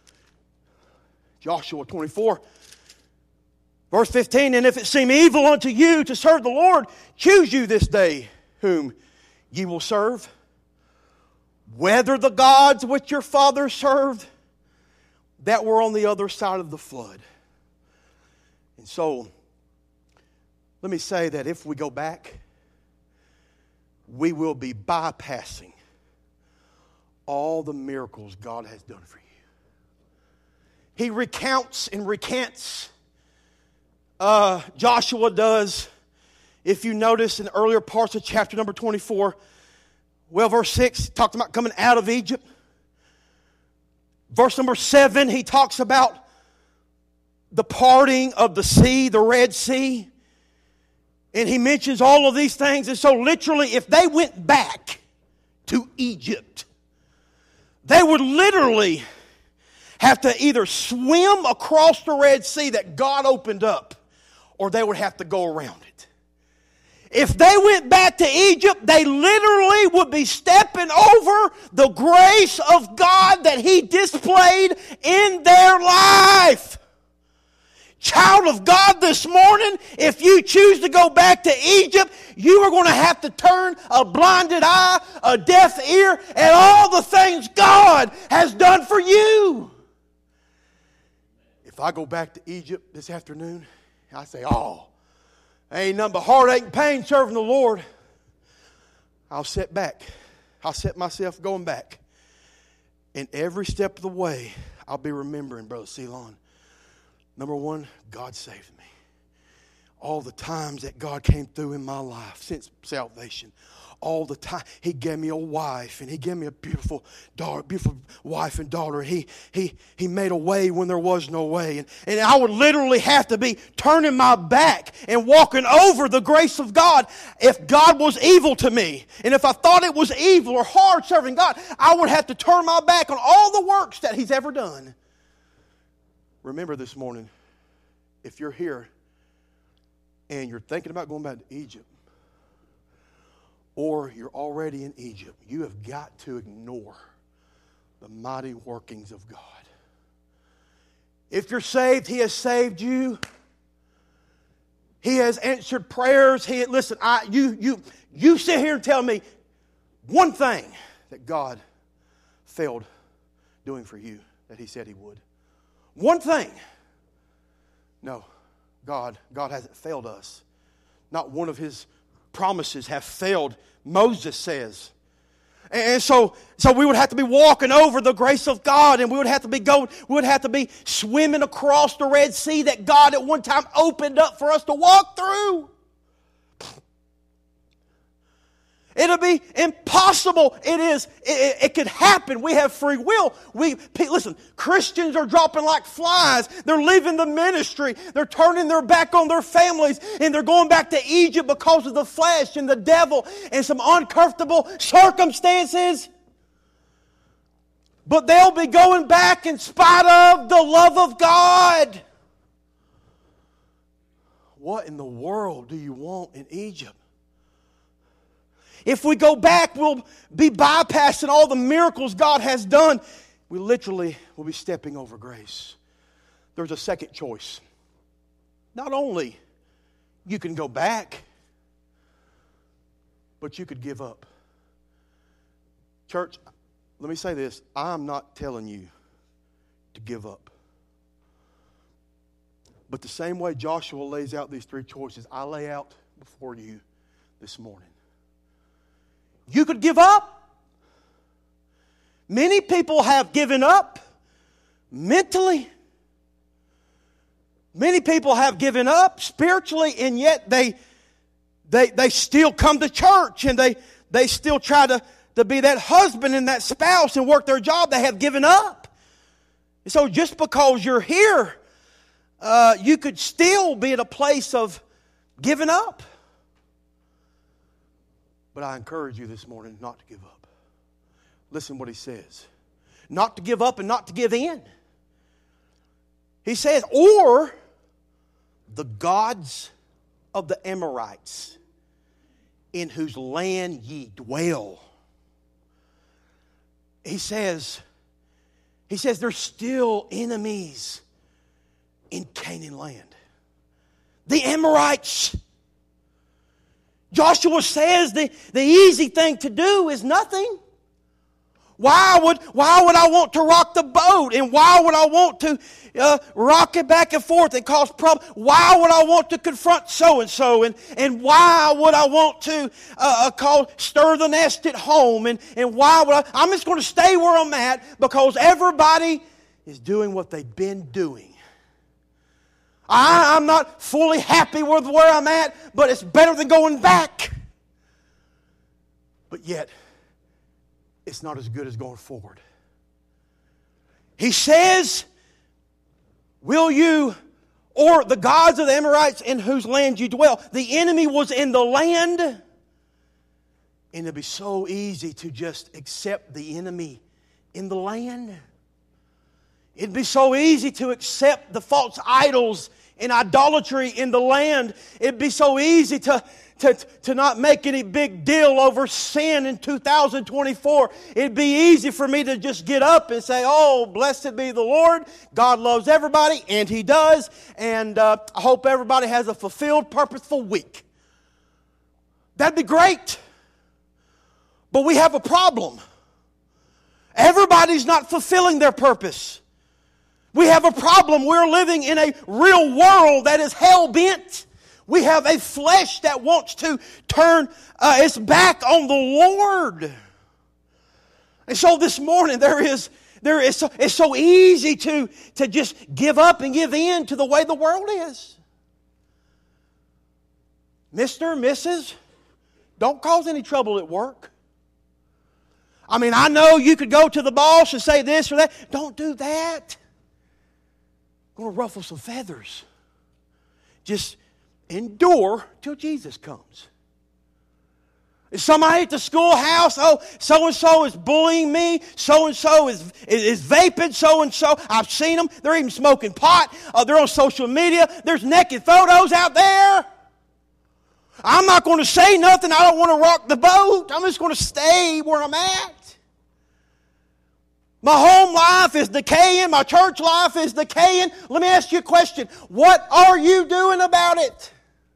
Joshua twenty-four, verse fifteen, and if it seem evil unto you to serve the Lord, choose you this day whom ye will serve. Whether the gods which your fathers served that were on the other side of the flood. And so, let me say that if we go back, we will be bypassing all the miracles God has done for you. He recounts and recants. Uh, Joshua does. If you notice in the earlier parts of chapter number twenty-four, well, verse six, he talked about coming out of Egypt. Verse number seven, he talks about the parting of the sea, the Red Sea. And he mentions all of these things. And so literally, if they went back to Egypt, they would literally have to either swim across the Red Sea that God opened up, or they would have to go around it. If they went back to Egypt, they literally would be stepping over the grace of God that He displayed in their life. Child of God, this morning, if you choose to go back to Egypt, you are going to have to turn a blinded eye, a deaf ear, and all the things God has done for you. If I go back to Egypt this afternoon, I say, oh, ain't nothing but heartache and pain serving the Lord. I'll sit back. I'll set myself going back. And every step of the way, I'll be remembering, Brother Ceylon. Number one, God saved me. All the times that God came through in my life since salvation. All the time. He gave me a wife, and He gave me a beautiful daughter, beautiful wife and daughter. He He He made a way when there was no way. And, and I would literally have to be turning my back and walking over the grace of God if God was evil to me. And if I thought it was evil or hard serving God, I would have to turn my back on all the works that He's ever done. Remember this morning, if you're here and you're thinking about going back to Egypt, or you're already in Egypt, you have got to ignore the mighty workings of God. If you're saved, He has saved you. He has answered prayers. He listen, I you you you sit here and tell me one thing that God failed doing for you that He said He would. One thing. No, God, God hasn't failed us. Not one of His promises have failed, Moses says. And so, so we would have to be walking over the grace of God, and we would have to be going, we would have to be swimming across the Red Sea that God at one time opened up for us to walk through. It'll be impossible. It is. It, it could happen. We have free will. We listen. Christians are dropping like flies. They're leaving the ministry. They're turning their back on their families, and they're going back to Egypt because of the flesh and the devil and some uncomfortable circumstances. But they'll be going back in spite of the love of God. What in the world do you want in Egypt? If we go back, we'll be bypassing all the miracles God has done. We literally will be stepping over grace. There's a second choice. Not only you can go back, but you could give up. Church, let me say this. I'm not telling you to give up. But the same way Joshua lays out these three choices, I lay out before you this morning. You could give up. Many people have given up mentally. Many people have given up spiritually, and yet they they they still come to church, and they, they still try to, to be that husband and that spouse and work their job. They have given up. And so just because you're here, uh, you could still be at a place of giving up. But I encourage you this morning not to give up. Listen what he says. Not to give up and not to give in. He says, or the gods of the Amorites, in whose land ye dwell. He says, he says there's still enemies in Canaan land. The Amorites. Joshua says the, the easy thing to do is nothing. Why would, why would I want to rock the boat? And why would I want to uh, rock it back and forth and cause problems? Why would I want to confront so-and-so? And, and why would I want to uh, call, stir the nest at home? And, and why would I? I'm just going to stay where I'm at because everybody is doing what they've been doing. I, I'm not fully happy with where I'm at, but it's better than going back. But yet, it's not as good as going forward. He says, will you, or the gods of the Amorites in whose land you dwell. The enemy was in the land. And it'd be so easy to just accept the enemy in the land. It'd be so easy to accept the false idols and idolatry in the land. It'd be so easy to To, to not make any big deal over sin in two thousand twenty-four. It'd be easy for me to just get up and say, oh, blessed be the Lord. God loves everybody, and He does. And uh, I hope everybody has a fulfilled, purposeful week. That'd be great. But we have a problem. Everybody's not fulfilling their purpose. We have a problem. We're living in a real world that is hell-bent. We have a flesh that wants to turn uh, its back on the Lord. And so this morning there is, there is so, it's so easy to, to just give up and give in to the way the world is. Mister, Missus, don't cause any trouble at work. I mean, I know you could go to the boss and say this or that. Don't do that. I'm going to ruffle some feathers. Just endure till Jesus comes. Is somebody at the schoolhouse, oh, so-and-so is bullying me, so-and-so is, is, is vaping, so-and-so, I've seen them, they're even smoking pot, uh, they're on social media, there's naked photos out there. I'm not going to say nothing, I don't want to rock the boat, I'm just going to stay where I'm at. My home life is decaying, my church life is decaying. Let me ask you a question, what are you doing about it?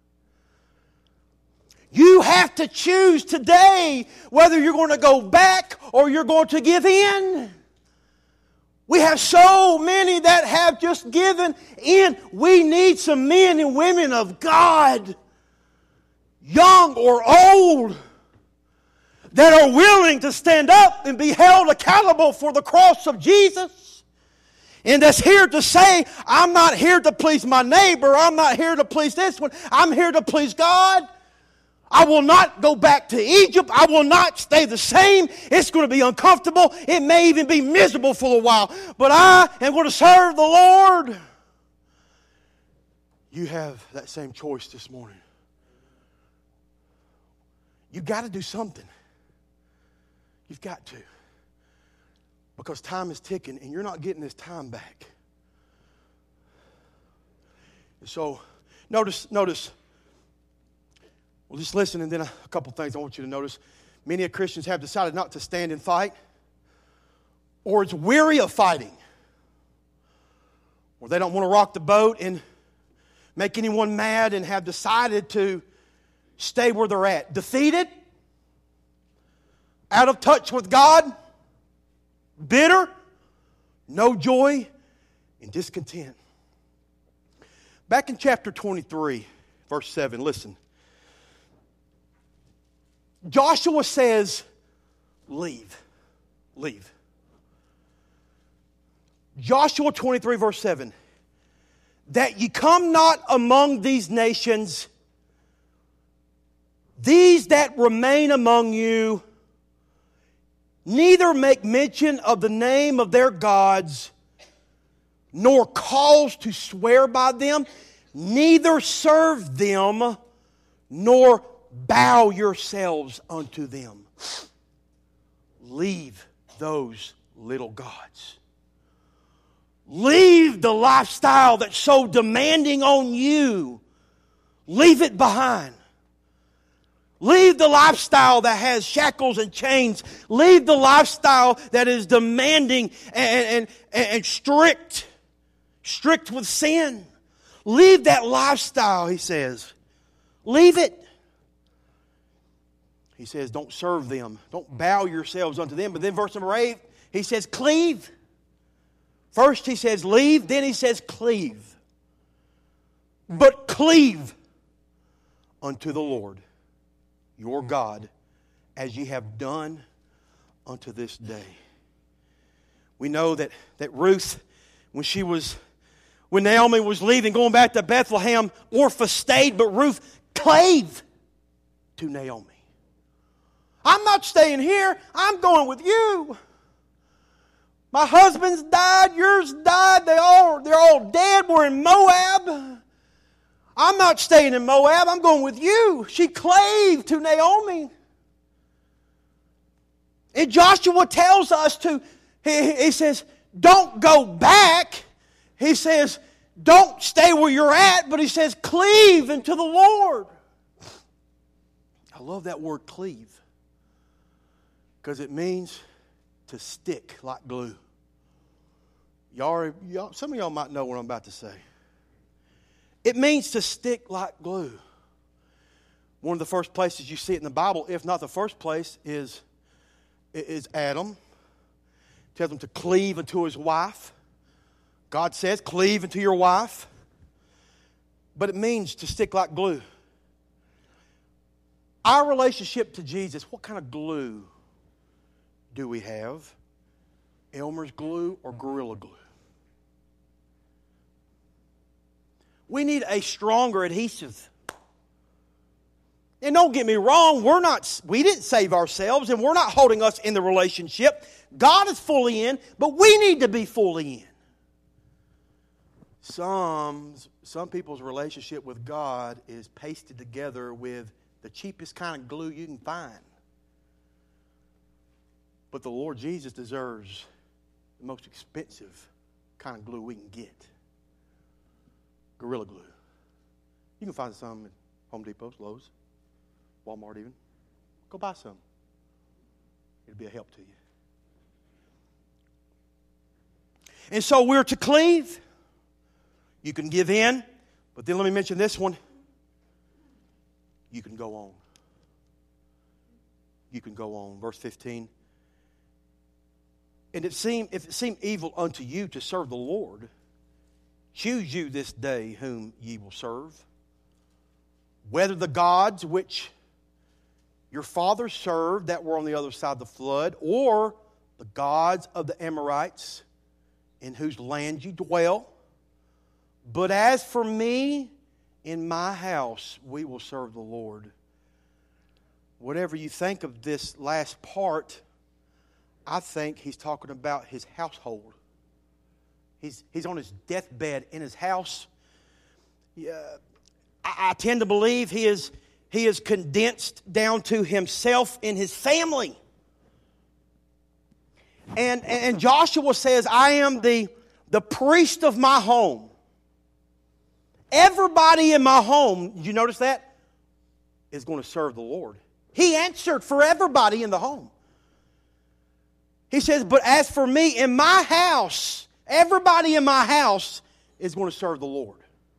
You have to choose today whether you're going to go back or you're going to give in. We have so many that have just given in. We need some men and women of God, young or old, that are willing to stand up and be held accountable for the cross of Jesus. And that's here to say, I'm not here to please my neighbor. I'm not here to please this one. I'm here to please God. I will not go back to Egypt. I will not stay the same. It's going to be uncomfortable. It may even be miserable for a while. But I am going to serve the Lord. You have that same choice this morning. You've got to do something. You've got to. Because time is ticking and you're not getting this time back. So, notice, notice. Well, just listen, and then a couple things I want you to notice. Many Christians have decided not to stand and fight, or it's weary of fighting, or they don't want to rock the boat and make anyone mad and have decided to stay where they're at. Defeated, out of touch with God, bitter, no joy, and discontent. Back in chapter twenty-three, verse seven, listen. Joshua says, leave. Leave. Joshua twenty-three, verse seven. That ye come not among these nations, these that remain among you, neither make mention of the name of their gods, nor cause to swear by them, neither serve them, nor bow yourselves unto them. Leave those little gods. Leave the lifestyle that's so demanding on you. Leave it behind. Leave the lifestyle that has shackles and chains. Leave the lifestyle that is demanding and, and, and strict. Strict with sin. Leave that lifestyle, he says. Leave it. He says, don't serve them. Don't bow yourselves unto them. But then verse number eight, he says, cleave. First he says, leave. Then he says, cleave. But cleave unto the Lord, your God, as ye have done unto this day. We know that, that Ruth, when she was, when Naomi was leaving, going back to Bethlehem, Orpah stayed, but Ruth clave to Naomi. I'm not staying here. I'm going with you. My husband's died. Yours died. They all, they're all dead. We're in Moab. I'm not staying in Moab. I'm going with you. She clave to Naomi. And Joshua tells us to, he, he says, don't go back. He says, don't stay where you're at, but he says, cleave unto the Lord. I love that word cleave, because it means to stick like glue. Y'all, y'all, some of y'all might know what I'm about to say. It means to stick like glue. One of the first places you see it in the Bible, if not the first place, is, is Adam. It tells him to cleave unto his wife. God says, cleave unto your wife. But it means to stick like glue. Our relationship to Jesus, what kind of glue do we have? Elmer's glue or Gorilla Glue? We need a stronger adhesive. And don't get me wrong, we're not, we didn't save ourselves, and we're not holding us in the relationship. God is fully in, but we need to be fully in. Some, some people's relationship with God is pasted together with the cheapest kind of glue you can find. But the Lord Jesus deserves the most expensive kind of glue we can get. Gorilla Glue. You can find some at Home Depot, Lowe's, Walmart even. Go buy some. It'll be a help to you. And so we're to cleave. You can give in. But then let me mention this one. You can go on. You can go on. Verse fifteen. And it seemed, if it seemed evil unto you to serve the Lord, choose you this day whom ye will serve, whether the gods which your fathers served that were on the other side of the flood, or the gods of the Amorites in whose land you dwell. But as for me, in my house we will serve the Lord. Whatever you think of this last part, I think he's talking about his household. He's, he's on his deathbed in his house. Yeah, I, I tend to believe he is, he is condensed down to himself and his family. And, and Joshua says, I am the, the priest of my home. Everybody in my home, did you notice that? Is going to serve the Lord. He answered for everybody in the home. He says, but as for me, in my house, everybody in my house is going to serve the Lord.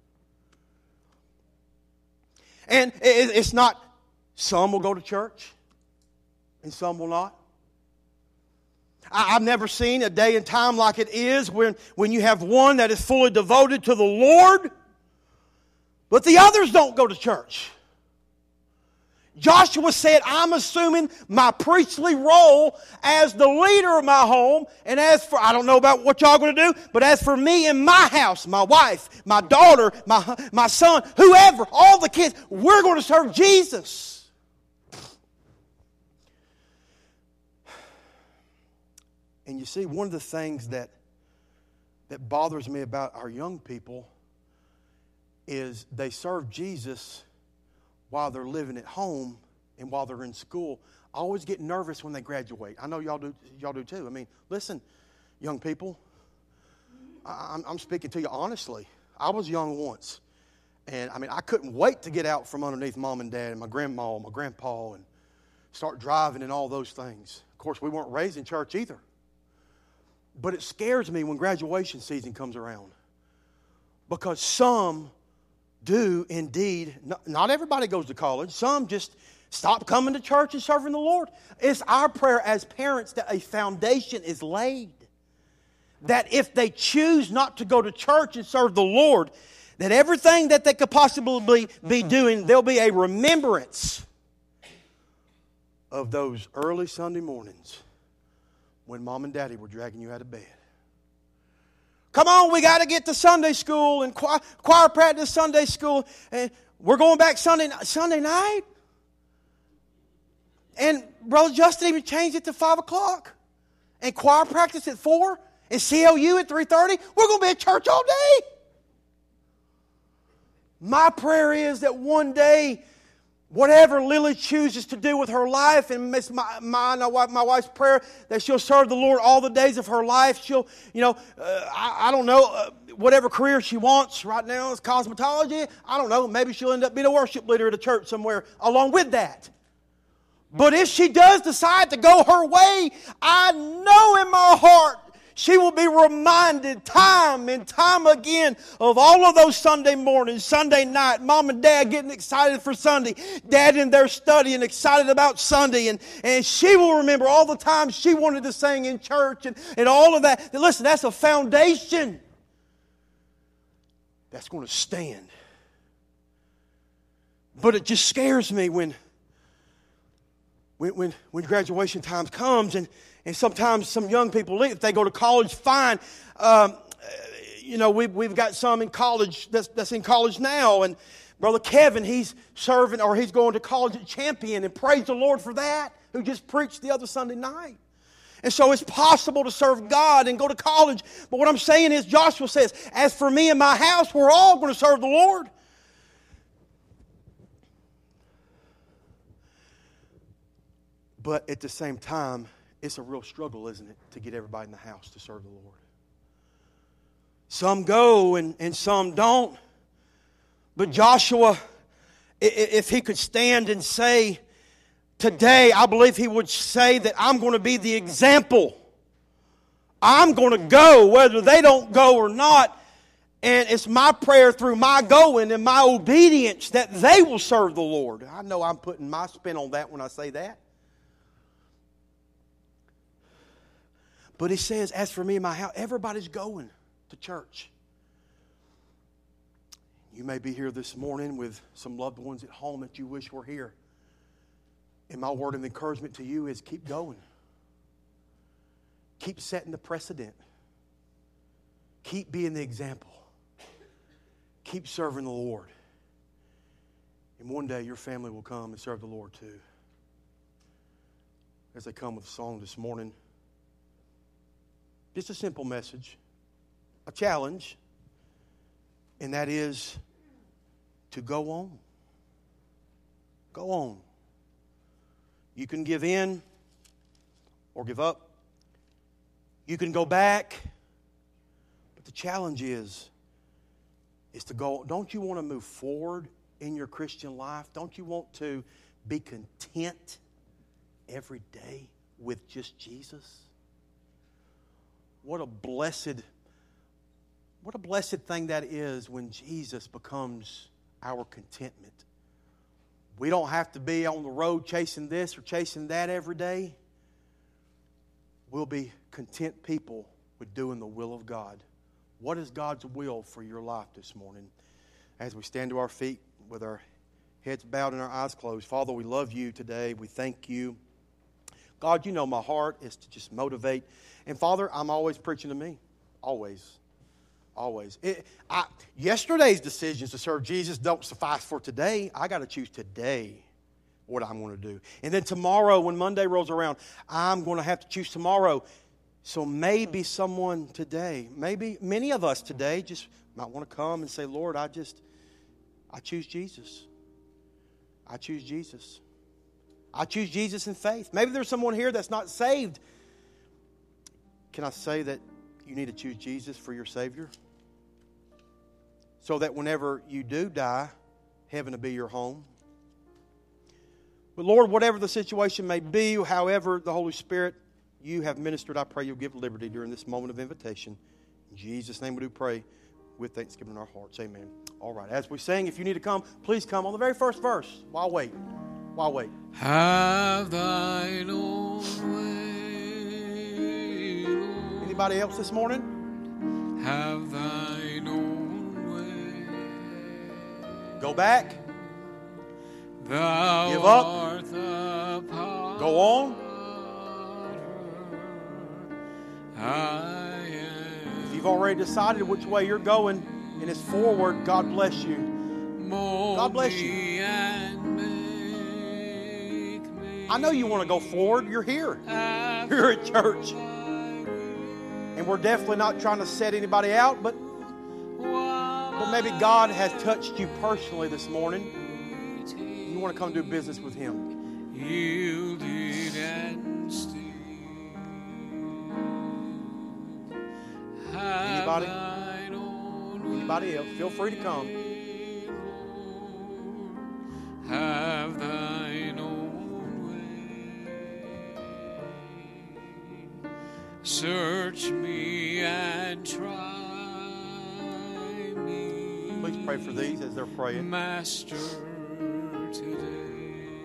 And it's not some will go to church and some will not. I've never seen a day and time like it is when, when you have one that is fully devoted to the Lord, but the others don't go to church. Joshua said, I'm assuming my priestly role as the leader of my home. And as for, I don't know about what y'all going to do, but as for me and my house, my wife, my daughter, my, my son, whoever, all the kids, we're going to serve Jesus. And you see, one of the things that, that bothers me about our young people is they serve Jesus while they're living at home and while they're in school. I always get nervous when they graduate. I know y'all do, y'all do too. I mean, listen, young people, I'm, I'm speaking to you honestly. I was young once. And I mean, I couldn't wait to get out from underneath mom and dad and my grandma and my grandpa and start driving and all those things. Of course, we weren't raised in church either. But it scares me when graduation season comes around. Because some do indeed, not everybody goes to college. Some just Stop coming to church and serving the Lord. It's our prayer as parents that a foundation is laid. That if they choose not to go to church and serve the Lord, that everything that they could possibly be doing, there'll be a remembrance of those early Sunday mornings when Mom and Daddy were dragging you out of bed. Come on, we got to get to Sunday school and choir, choir practice Sunday school. And we're going back Sunday, Sunday night. And Brother Justin even changed it to five o'clock. And choir practice at four. And C L U at three thirty. We're going to be at church all day. My prayer is that one day, whatever Lily chooses to do with her life, and Miss my, my, my wife's prayer that she'll serve the Lord all the days of her life. She'll, you know, uh, I, I don't know, uh, whatever career she wants right now is cosmetology. I don't know, maybe she'll end up being a worship leader at a church somewhere along with that. But if she does decide to go her way, I know in my heart she will be reminded time and time again of all of those Sunday mornings, Sunday night, Mom and Dad getting excited for Sunday, Dad in there studying, excited about Sunday, and, and she will remember all the times she wanted to sing in church and, and all of that. Listen, that's a foundation that's going to stand. But it just scares me when When, when, when graduation time comes, and, and sometimes some young people leave. If they go to college, fine. Um, you know, we've, we've got some in college that's, that's in college now. And Brother Kevin, he's serving, or he's going to college at Champion, and praise the Lord for that, who just preached the other Sunday night. And so it's possible to serve God and go to college. But what I'm saying is, Joshua says, as for me and my house, we're all going to serve the Lord. But at the same time, it's a real struggle, isn't it, to get everybody in the house to serve the Lord. Some go and, and some don't. But Joshua, if he could stand and say, today, I believe he would say that I'm going to be the example. I'm going to go whether they don't go or not. And it's my prayer through my going and my obedience that they will serve the Lord. I know I'm putting my spin on that when I say that. But he says, as for me and my house, everybody's going to church. You may be here this morning with some loved ones at home that you wish were here. And my word of encouragement to you is keep going. Keep setting the precedent. Keep being the example. Keep serving the Lord. And one day your family will come and serve the Lord too. As they come with a song this morning, just a simple message, a challenge, and that is to go on. Go on. You can give in or give up. You can go back. But the challenge is, is to go. Don't you want to move forward in your Christian life? Don't you want to be content every day with just Jesus? What a blessed, what a blessed thing that is when Jesus becomes our contentment. We don't have to be on the road chasing this or chasing that every day. We'll be content people with doing the will of God. What is God's will for your life this morning? As we stand to our feet with our heads bowed and our eyes closed. Father, we love you today. We thank you. God, you know my heart is to just motivate. And Father, I'm always preaching to me. Always. Always. It, I, yesterday's decisions to serve Jesus don't suffice for today. I got to choose today what I'm going to do. And then tomorrow, when Monday rolls around, I'm going to have to choose tomorrow. So maybe someone today, maybe many of us today just might want to come and say, Lord, I just, I choose Jesus. I choose Jesus. I choose Jesus in faith. Maybe there's someone here that's not saved. Can I say that you need to choose Jesus for your Savior? So that whenever you do die, heaven will be your home. But Lord, whatever the situation may be, however the Holy Spirit, you have ministered, I pray you'll give liberty during this moment of invitation. In Jesus' name we do pray with thanksgiving in our hearts. Amen. All right, as we sing, if you need to come, please come on the very first verse. While I wait. Why wait? Have thine own way, Lord. Anybody else this morning? Have thine own way. Go back. Thou Give up. art the potter. Go on. I am. If you've already decided which way you're going and it's forward, God bless you. God bless you. I know you want to go forward. You're here. You're at church. And we're definitely not trying to set anybody out, but, but maybe God has touched you personally this morning. You want to come do business with Him. Yielded and still. Anybody? Anybody else? Feel free to come. Have thine own way. Search me and try me. Please pray for these as they're praying. Master, today.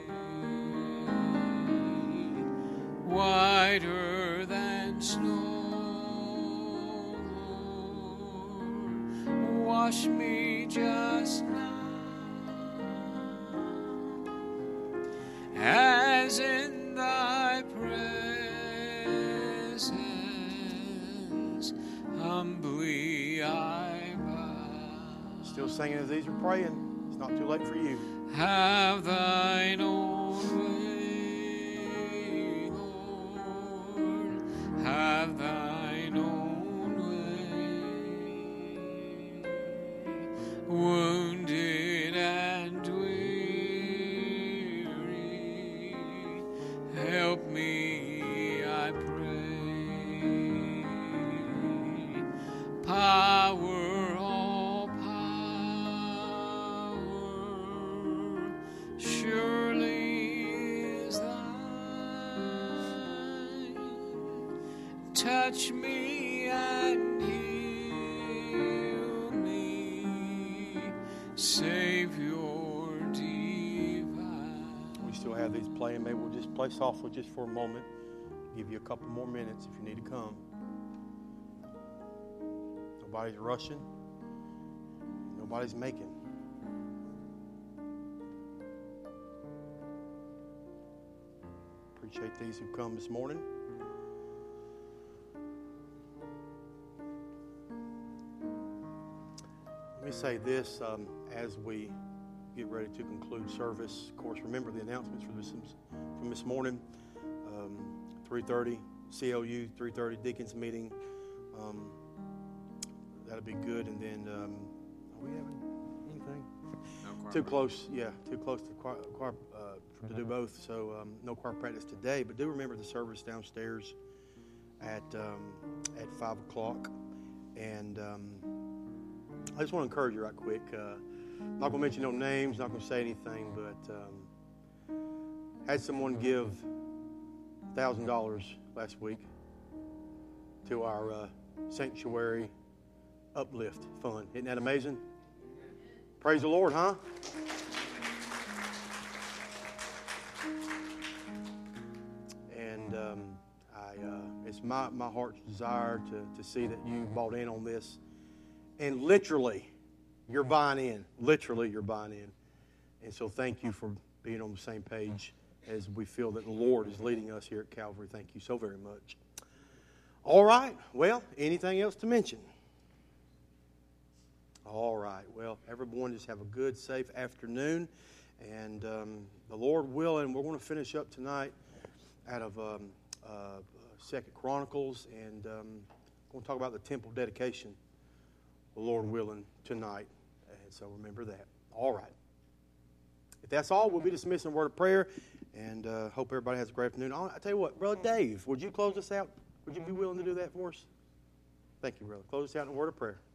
Whiter than snow. Wash me just now. As in thy presence, humbly I bow. Still singing as these are praying. It's not too late for you. Have thine own way, Lord. Have thine own way. Wounded and weary, help me, I pray. Power, all power, surely is thine. Touch me and heal me, Savior divine. We still have these playing. Maybe we'll just play softly just for a moment. Give you a couple more minutes if you need to come. Nobody's rushing. Nobody's making. Appreciate these who come this morning. Let me say this um, as we get ready to conclude service. Of course, remember the announcements for this, from this morning. Um, three thirty C L U, three thirty Deacons meeting. Um, that'll be good. And then, um, are we having anything? No too close, yeah, too close to choir, choir, uh, to do both. So um, no choir practice today. But do remember the service downstairs at um, at five o'clock. And um, I just want to encourage you right quick. Uh, not going to mention no names, not going to say anything, but um, had someone give one thousand dollars last week to our uh, Sanctuary Uplift Fund. Isn't that amazing? Praise the Lord, huh? And um, I, uh, it's my, my heart's desire to, to see that you bought in on this. And literally, you're buying in. Literally, you're buying in. And so thank you for being on the same page as we feel that the Lord is leading us here at Calvary. Thank you so very much. All right. Well, anything else to mention? All right. Well, everyone just have a good, safe afternoon. And um, the Lord willing, we're going to finish up tonight out of um, uh, Second Chronicles. And um, we're going to talk about the temple dedication, the Lord willing, tonight. And so remember that. All right. If that's all, we'll be dismissing a word of prayer. And uh, hope everybody has a great afternoon. I'll, I'll tell you what, Brother Dave, would you close us out? Would you be willing to do that for us? Thank you, brother. Close us out in a word of prayer.